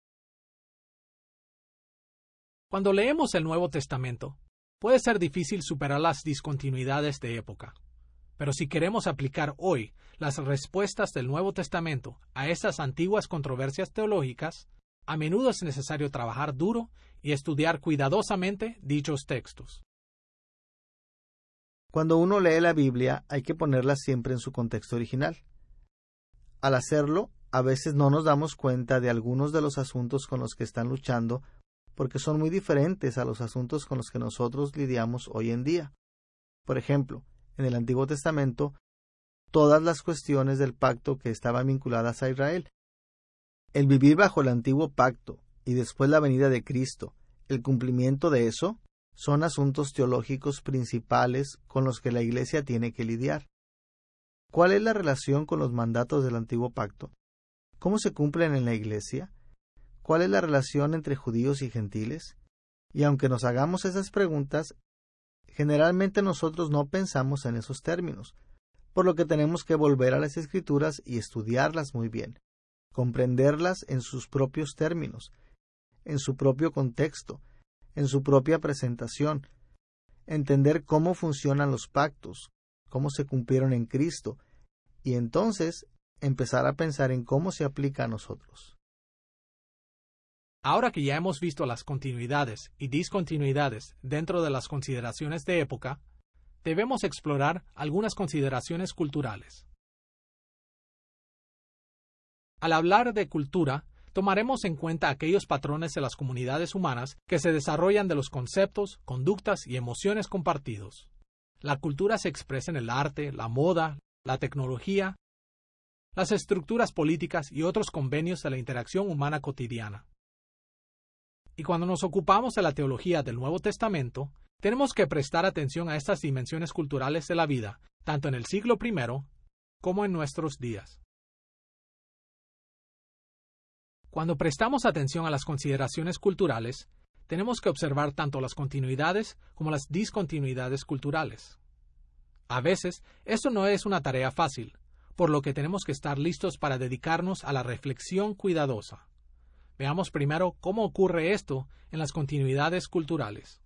Cuando leemos el Nuevo Testamento, puede ser difícil superar las discontinuidades de época. Pero si queremos aplicar hoy las respuestas del Nuevo Testamento a estas antiguas controversias teológicas, a menudo es necesario trabajar duro y estudiar cuidadosamente dichos textos. Cuando uno lee la Biblia, hay que ponerla siempre en su contexto original. Al hacerlo, a veces no nos damos cuenta de algunos de los asuntos con los que están luchando, porque son muy diferentes a los asuntos con los que nosotros lidiamos hoy en día. Por ejemplo, en el Antiguo Testamento, todas las cuestiones del pacto que estaban vinculadas a Israel. El vivir bajo el antiguo pacto y después la venida de Cristo, el cumplimiento de eso, son asuntos teológicos principales con los que la Iglesia tiene que lidiar. ¿Cuál es la relación con los mandatos del antiguo pacto? ¿Cómo se cumplen en la Iglesia? ¿Cuál es la relación entre judíos y gentiles? Y aunque nos hagamos esas preguntas, generalmente nosotros no pensamos en esos términos, por lo que tenemos que volver a las Escrituras y estudiarlas muy bien, comprenderlas en sus propios términos, en su propio contexto, en su propia presentación, entender cómo funcionan los pactos, cómo se cumplieron en Cristo, y entonces empezar a pensar en cómo se aplica a nosotros. Ahora que ya hemos visto las continuidades y discontinuidades dentro de las consideraciones de época, debemos explorar algunas consideraciones culturales. Al hablar de cultura, tomaremos en cuenta aquellos patrones de las comunidades humanas que se desarrollan de los conceptos, conductas y emociones compartidos. La cultura se expresa en el arte, la moda, la tecnología, las estructuras políticas y otros convenios de la interacción humana cotidiana. Y cuando nos ocupamos de la teología del Nuevo Testamento, tenemos que prestar atención a estas dimensiones culturales de la vida, tanto en el siglo I como en nuestros días. Cuando prestamos atención a las consideraciones culturales, tenemos que observar tanto las continuidades como las discontinuidades culturales. A veces, esto no es una tarea fácil, por lo que tenemos que estar listos para dedicarnos a la reflexión cuidadosa. Veamos primero cómo ocurre esto en las continuidades culturales.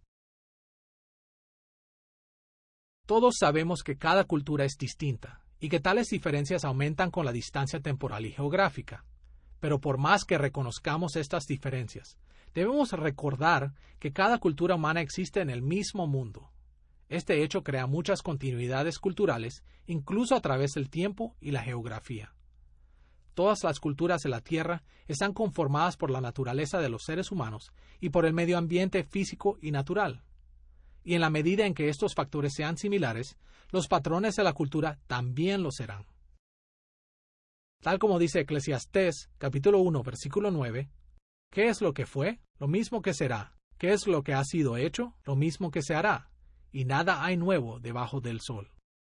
Todos sabemos que cada cultura es distinta y que tales diferencias aumentan con la distancia temporal y geográfica. Pero por más que reconozcamos estas diferencias, debemos recordar que cada cultura humana existe en el mismo mundo. Este hecho crea muchas continuidades culturales, incluso a través del tiempo y la geografía. Todas las culturas de la Tierra están conformadas por la naturaleza de los seres humanos y por el medio ambiente físico y natural. Y en la medida en que estos factores sean similares, los patrones de la cultura también lo serán. Tal como dice Eclesiastés, capítulo 1, versículo 9, ¿qué es lo que fue? Lo mismo que será. ¿Qué es lo que ha sido hecho? Lo mismo que se hará. Y nada hay nuevo debajo del sol.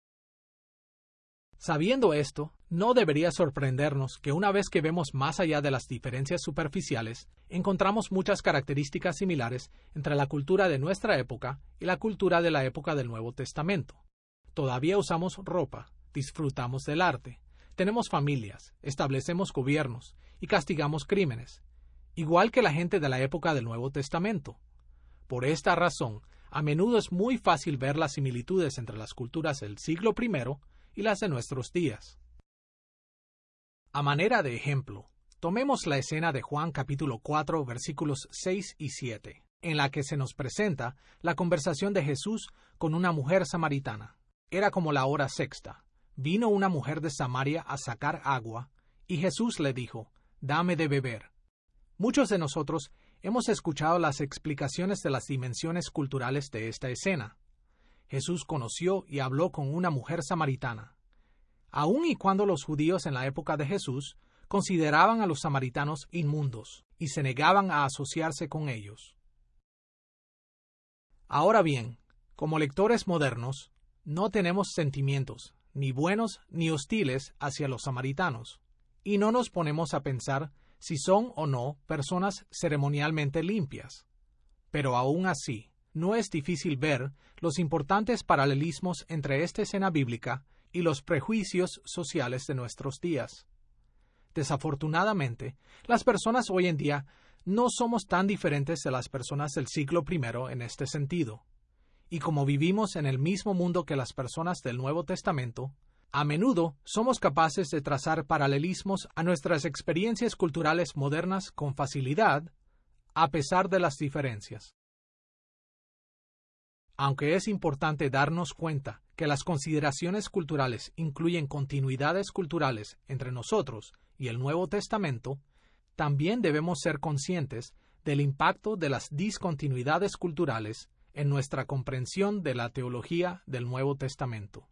Sabiendo esto, no debería sorprendernos que una vez que vemos más allá de las diferencias superficiales, encontramos muchas características similares entre la cultura de nuestra época y la cultura de la época del Nuevo Testamento. Todavía usamos ropa, disfrutamos del arte, tenemos familias, establecemos gobiernos y castigamos crímenes, igual que la gente de la época del Nuevo Testamento. Por esta razón, a menudo es muy fácil ver las similitudes entre las culturas del siglo I y las de nuestros días. A manera de ejemplo, tomemos la escena de Juan capítulo 4 versículos 6 y 7, en la que se nos presenta la conversación de Jesús con una mujer samaritana. Era como la hora sexta. Vino una mujer de Samaria a sacar agua, y Jesús le dijo, «Dame de beber». Muchos de nosotros hemos escuchado las explicaciones de las dimensiones culturales de esta escena. Jesús conoció y habló con una mujer samaritana. Aun y cuando los judíos en la época de Jesús consideraban a los samaritanos inmundos y se negaban a asociarse con ellos. Ahora bien, como lectores modernos, no tenemos sentimientos, ni buenos ni hostiles hacia los samaritanos, y no nos ponemos a pensar si son o no personas ceremonialmente limpias. Pero aún así, no es difícil ver los importantes paralelismos entre esta escena bíblica y los prejuicios sociales de nuestros días. Desafortunadamente, las personas hoy en día no somos tan diferentes de las personas del siglo I en este sentido. Y como vivimos en el mismo mundo que las personas del Nuevo Testamento, a menudo somos capaces de trazar paralelismos a nuestras experiencias culturales modernas con facilidad, a pesar de las diferencias. Aunque es importante darnos cuenta que las consideraciones culturales incluyen continuidades culturales entre nosotros y el Nuevo Testamento, también debemos ser conscientes del impacto de las discontinuidades culturales en nuestra comprensión de la teología del Nuevo Testamento.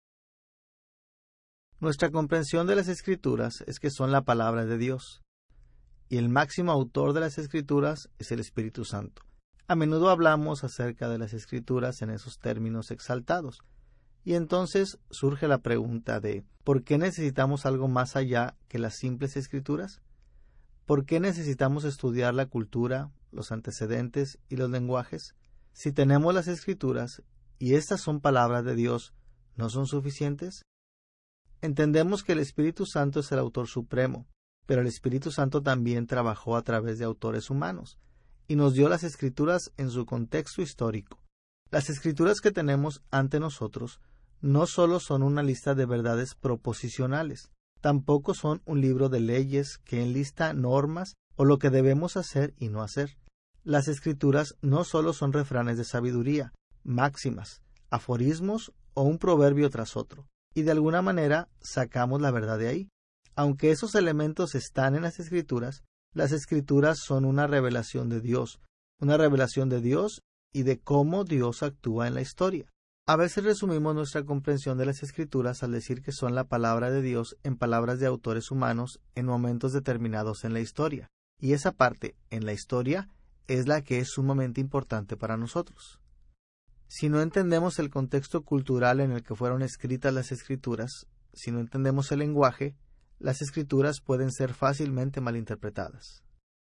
Nuestra comprensión de las Escrituras es que son la palabra de Dios, y el máximo autor de las Escrituras es el Espíritu Santo. A menudo hablamos acerca de las Escrituras en esos términos exaltados, y entonces surge la pregunta de ¿por qué necesitamos algo más allá que las simples Escrituras? ¿Por qué necesitamos estudiar la cultura, los antecedentes y los lenguajes? Si tenemos las Escrituras, y estas son palabras de Dios, ¿no son suficientes? Entendemos que el Espíritu Santo es el autor supremo, pero el Espíritu Santo también trabajó a través de autores humanos, y nos dio las Escrituras en su contexto histórico. Las Escrituras que tenemos ante nosotros no solo son una lista de verdades proposicionales, tampoco son un libro de leyes que enlista normas o lo que debemos hacer y no hacer. Las Escrituras no solo son refranes de sabiduría, máximas, aforismos o un proverbio tras otro, y de alguna manera sacamos la verdad de ahí. Aunque esos elementos están en las Escrituras son una revelación de Dios y de cómo Dios actúa en la historia. A veces resumimos nuestra comprensión de las Escrituras al decir que son la palabra de Dios en palabras de autores humanos en momentos determinados en la historia, y esa parte, en la historia, es la que es sumamente importante para nosotros. Si no entendemos el contexto cultural en el que fueron escritas las Escrituras, si no entendemos el lenguaje, las Escrituras pueden ser fácilmente malinterpretadas.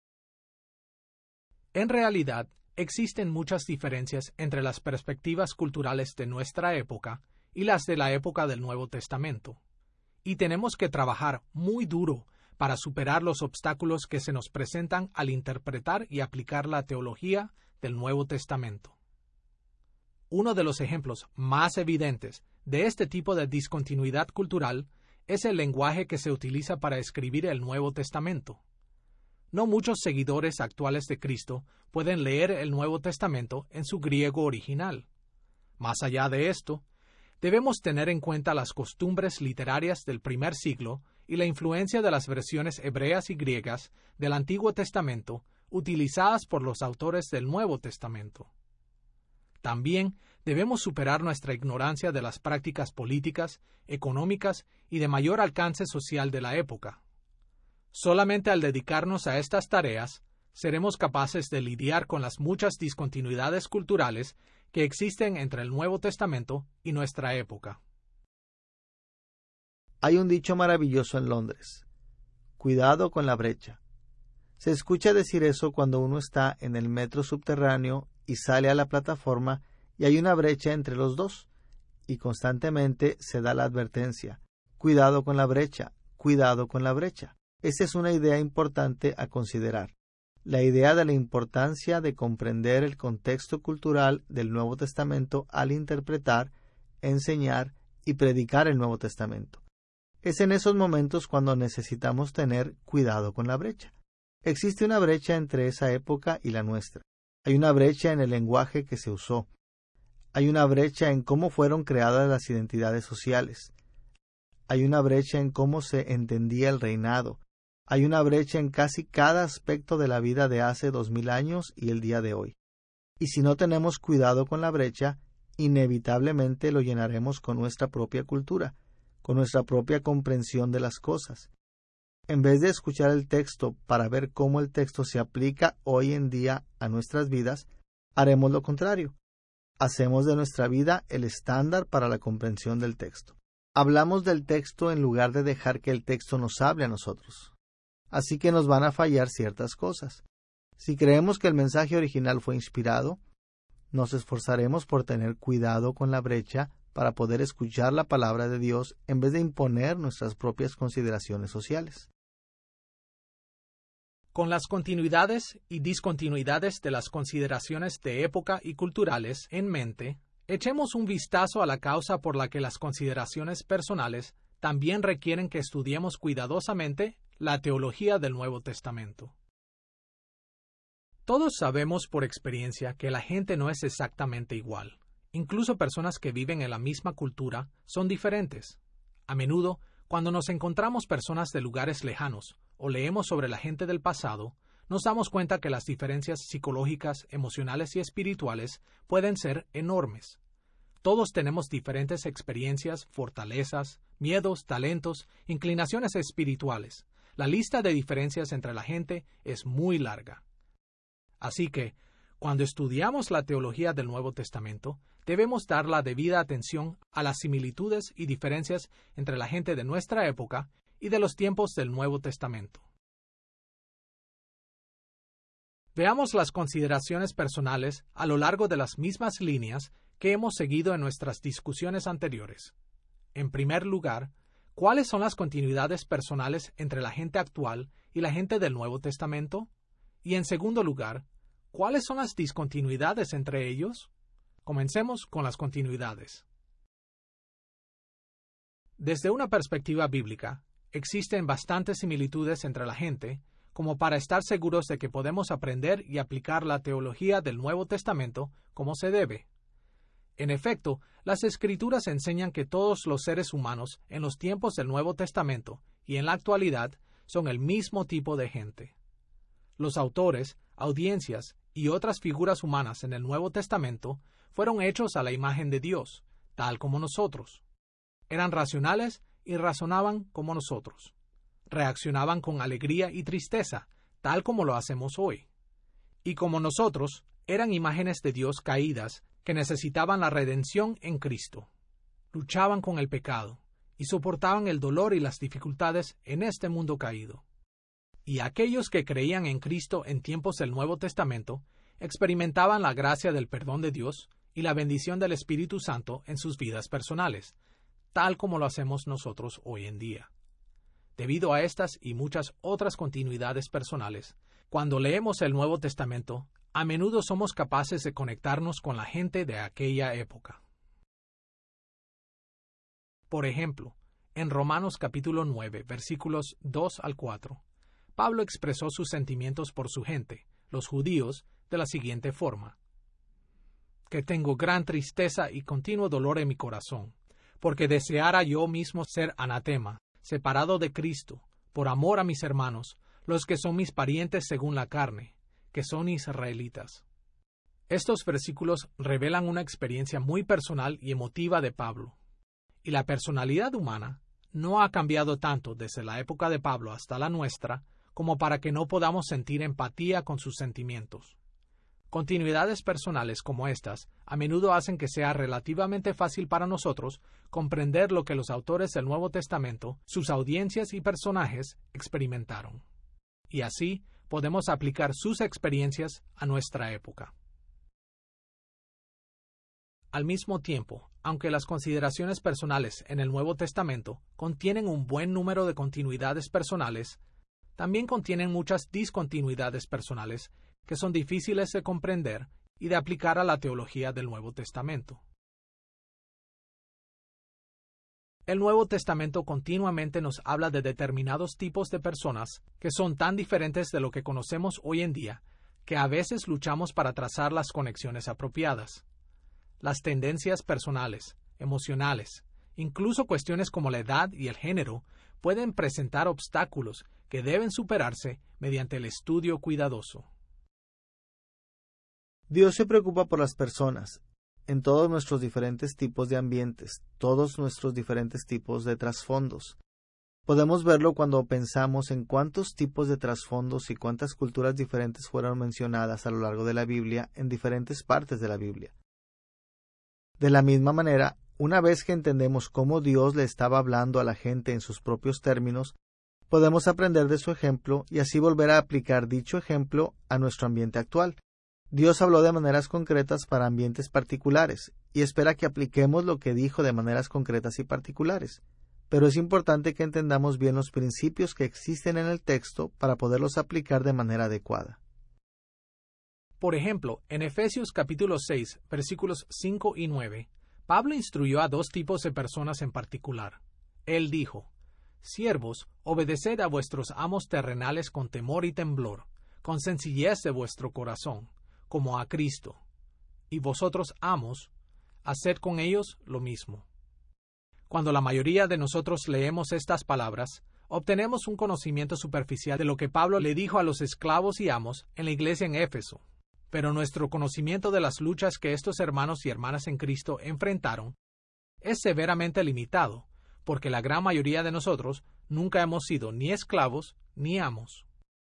En realidad, existen muchas diferencias entre las perspectivas culturales de nuestra época y las de la época del Nuevo Testamento, y tenemos que trabajar muy duro para superar los obstáculos que se nos presentan al interpretar y aplicar la teología del Nuevo Testamento. Uno de los ejemplos más evidentes de este tipo de discontinuidad cultural es el lenguaje que se utiliza para escribir el Nuevo Testamento. No muchos seguidores actuales de Cristo pueden leer el Nuevo Testamento en su griego original. Más allá de esto, debemos tener en cuenta las costumbres literarias del primer siglo y la influencia de las versiones hebreas y griegas del Antiguo Testamento utilizadas por los autores del Nuevo Testamento. También debemos superar nuestra ignorancia de las prácticas políticas, económicas y de mayor alcance social de la época. Solamente al dedicarnos a estas tareas, seremos capaces de lidiar con las muchas discontinuidades culturales que existen entre el Nuevo Testamento y nuestra época. Hay un dicho maravilloso en Londres: cuidado con la brecha. Se escucha decir eso cuando uno está en el metro subterráneo y sale a la plataforma y hay una brecha entre los dos, y constantemente se da la advertencia: cuidado con la brecha, cuidado con la brecha. Esa es una idea importante a considerar. La idea de la importancia de comprender el contexto cultural del Nuevo Testamento al interpretar, enseñar y predicar el Nuevo Testamento. Es en esos momentos cuando necesitamos tener cuidado con la brecha. Existe una brecha entre esa época y la nuestra. Hay una brecha en el lenguaje que se usó. Hay una brecha en cómo fueron creadas las identidades sociales. Hay una brecha en cómo se entendía el reinado. Hay una brecha en casi cada aspecto de la vida de hace 2000 años y el día de hoy. Y si no tenemos cuidado con la brecha, inevitablemente lo llenaremos con nuestra propia cultura, con nuestra propia comprensión de las cosas. En vez de escuchar el texto para ver cómo el texto se aplica hoy en día a nuestras vidas, haremos lo contrario. Hacemos de nuestra vida el estándar para la comprensión del texto. Hablamos del texto en lugar de dejar que el texto nos hable a nosotros. Así que nos van a fallar ciertas cosas. Si creemos que el mensaje original fue inspirado, nos esforzaremos por tener cuidado con la brecha para poder escuchar la palabra de Dios en vez de imponer nuestras propias consideraciones sociales. Con las continuidades y discontinuidades de las consideraciones de época y culturales en mente, echemos un vistazo a la causa por la que las consideraciones personales también requieren que estudiemos cuidadosamente la teología del Nuevo Testamento. Todos sabemos por experiencia que la gente no es exactamente igual. Incluso personas que viven en la misma cultura son diferentes. A menudo, cuando nos encontramos personas de lugares lejanos o leemos sobre la gente del pasado, nos damos cuenta que las diferencias psicológicas, emocionales y espirituales pueden ser enormes. Todos tenemos diferentes experiencias, fortalezas, miedos, talentos, inclinaciones espirituales. La lista de diferencias entre la gente es muy larga. Así que, cuando estudiamos la teología del Nuevo Testamento, debemos dar la debida atención a las similitudes y diferencias entre la gente de nuestra época y de los tiempos del Nuevo Testamento. Veamos las consideraciones personales a lo largo de las mismas líneas que hemos seguido en nuestras discusiones anteriores. En primer lugar, ¿cuáles son las continuidades personales entre la gente actual y la gente del Nuevo Testamento? Y en segundo lugar, ¿cuáles son las discontinuidades entre ellos? Comencemos con las continuidades. Desde una perspectiva bíblica, existen bastantes similitudes entre la gente, como para estar seguros de que podemos aprender y aplicar la teología del Nuevo Testamento como se debe. En efecto, las Escrituras enseñan que todos los seres humanos en los tiempos del Nuevo Testamento y en la actualidad son el mismo tipo de gente. Los autores, audiencias y otras figuras humanas en el Nuevo Testamento fueron hechos a la imagen de Dios, tal como nosotros. Eran racionales y razonaban como nosotros. Reaccionaban con alegría y tristeza, tal como lo hacemos hoy. Y como nosotros, eran imágenes de Dios caídas que necesitaban la redención en Cristo. Luchaban con el pecado y soportaban el dolor y las dificultades en este mundo caído. Y aquellos que creían en Cristo en tiempos del Nuevo Testamento experimentaban la gracia del perdón de Dios y la bendición del Espíritu Santo en sus vidas personales, tal como lo hacemos nosotros hoy en día. Debido a estas y muchas otras continuidades personales, cuando leemos el Nuevo Testamento, a menudo somos capaces de conectarnos con la gente de aquella época. Por ejemplo, en Romanos capítulo 9, versículos 2 al 4, Pablo expresó sus sentimientos por su gente, los judíos, de la siguiente forma: que tengo gran tristeza y continuo dolor en mi corazón, porque deseara yo mismo ser anatema, separado de Cristo, por amor a mis hermanos, los que son mis parientes según la carne, que son israelitas. Estos versículos revelan una experiencia muy personal y emotiva de Pablo. Y la personalidad humana no ha cambiado tanto desde la época de Pablo hasta la nuestra, como para que no podamos sentir empatía con sus sentimientos. Continuidades personales como estas a menudo hacen que sea relativamente fácil para nosotros comprender lo que los autores del Nuevo Testamento, sus audiencias y personajes experimentaron. Y así podemos aplicar sus experiencias a nuestra época. Al mismo tiempo, aunque las consideraciones personales en el Nuevo Testamento contienen un buen número de continuidades personales, también contienen muchas discontinuidades personales que son difíciles de comprender y de aplicar a la teología del Nuevo Testamento. El Nuevo Testamento continuamente nos habla de determinados tipos de personas que son tan diferentes de lo que conocemos hoy en día que a veces luchamos para trazar las conexiones apropiadas. Las tendencias personales, emocionales, incluso cuestiones como la edad y el género, pueden presentar obstáculos que deben superarse mediante el estudio cuidadoso. Dios se preocupa por las personas, en todos nuestros diferentes tipos de ambientes, todos nuestros diferentes tipos de trasfondos. Podemos verlo cuando pensamos en cuántos tipos de trasfondos y cuántas culturas diferentes fueron mencionadas a lo largo de la Biblia en diferentes partes de la Biblia. De la misma manera, una vez que entendemos cómo Dios le estaba hablando a la gente en sus propios términos, Podemos aprender de su ejemplo y así volver a aplicar dicho ejemplo a nuestro ambiente actual. Dios habló de maneras concretas para ambientes particulares y espera que apliquemos lo que dijo de maneras concretas y particulares. Pero es importante que entendamos bien los principios que existen en el texto para poderlos aplicar de manera adecuada. Por ejemplo, en Efesios capítulo 6, versículos 5 y 9, Pablo instruyó a dos tipos de personas en particular. Él dijo: Siervos, obedeced a vuestros amos terrenales con temor y temblor, con sencillez de vuestro corazón, como a Cristo. Y vosotros, amos, haced con ellos lo mismo. Cuando la mayoría de nosotros leemos estas palabras, obtenemos un conocimiento superficial de lo que Pablo le dijo a los esclavos y amos en la iglesia en Éfeso. Pero nuestro conocimiento de las luchas que estos hermanos y hermanas en Cristo enfrentaron es severamente limitado, porque la gran mayoría de nosotros nunca hemos sido ni esclavos ni amos.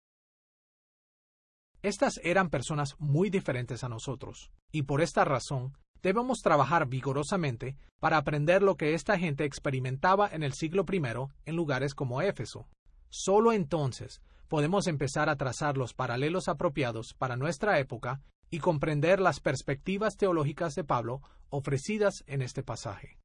Estas eran personas muy diferentes a nosotros, y por esta razón debemos trabajar vigorosamente para aprender lo que esta gente experimentaba en el siglo I en lugares como Éfeso. Solo entonces podemos empezar a trazar los paralelos apropiados para nuestra época y comprender las perspectivas teológicas de Pablo ofrecidas en este pasaje.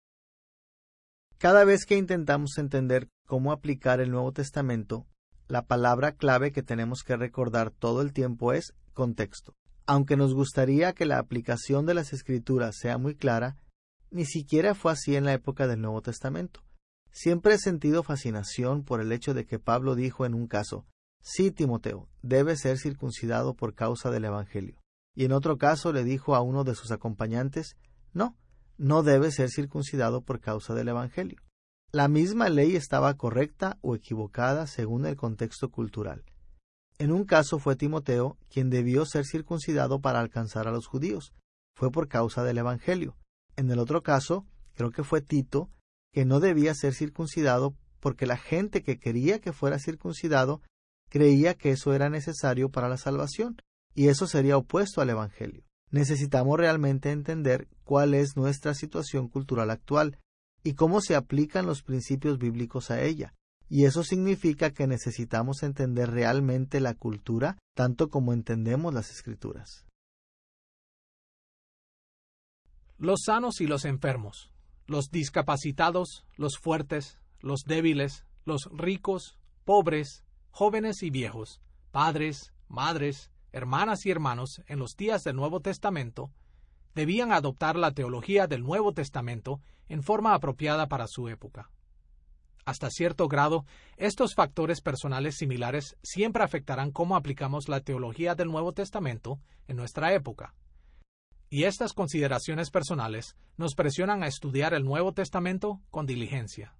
Cada vez que intentamos entender cómo aplicar el Nuevo Testamento, la palabra clave que tenemos que recordar todo el tiempo es contexto. Aunque nos gustaría que la aplicación de las Escrituras sea muy clara, ni siquiera fue así en la época del Nuevo Testamento. Siempre he sentido fascinación por el hecho de que Pablo dijo en un caso: sí, Timoteo, debe ser circuncidado por causa del Evangelio. Y en otro caso le dijo a uno de sus acompañantes: no debe ser circuncidado por causa del Evangelio. La misma ley estaba correcta o equivocada según el contexto cultural. En un caso fue Timoteo quien debió ser circuncidado para alcanzar a los judíos. Fue por causa del Evangelio. En el otro caso, creo que fue Tito, que no debía ser circuncidado porque la gente que quería que fuera circuncidado creía que eso era necesario para la salvación, y eso sería opuesto al Evangelio. Necesitamos realmente entender cuál es nuestra situación cultural actual y cómo se aplican los principios bíblicos a ella. Y eso significa que necesitamos entender realmente la cultura tanto como entendemos las Escrituras. Los sanos y los enfermos, los discapacitados, los fuertes, los débiles, los ricos, pobres, jóvenes y viejos, padres, madres, hermanas y hermanos en los días del Nuevo Testamento, debían adoptar la teología del Nuevo Testamento en forma apropiada para su época. Hasta cierto grado, estos factores personales similares siempre afectarán cómo aplicamos la teología del Nuevo Testamento en nuestra época. Y estas consideraciones personales nos presionan a estudiar el Nuevo Testamento con diligencia.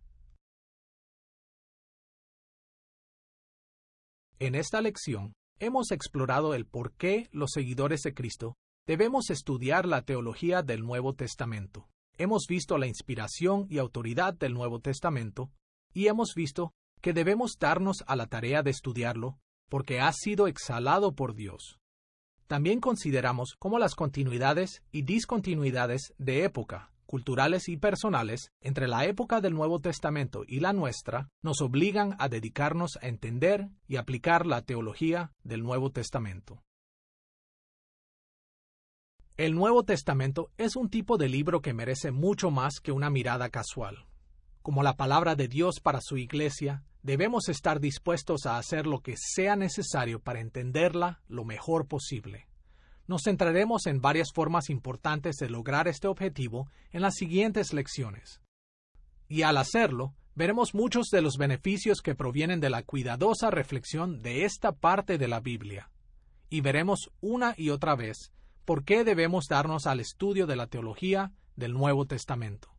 En esta lección, hemos explorado el por qué los seguidores de Cristo debemos estudiar la teología del Nuevo Testamento. Hemos visto la inspiración y autoridad del Nuevo Testamento, y hemos visto que debemos darnos a la tarea de estudiarlo porque ha sido exhalado por Dios. También consideramos cómo las continuidades y discontinuidades de época, culturales y personales, entre la época del Nuevo Testamento y la nuestra, nos obligan a dedicarnos a entender y aplicar la teología del Nuevo Testamento. El Nuevo Testamento es un tipo de libro que merece mucho más que una mirada casual. Como la palabra de Dios para su iglesia, debemos estar dispuestos a hacer lo que sea necesario para entenderla lo mejor posible. Nos centraremos en varias formas importantes de lograr este objetivo en las siguientes lecciones. Y al hacerlo, veremos muchos de los beneficios que provienen de la cuidadosa reflexión de esta parte de la Biblia. Y veremos una y otra vez por qué debemos darnos al estudio de la teología del Nuevo Testamento.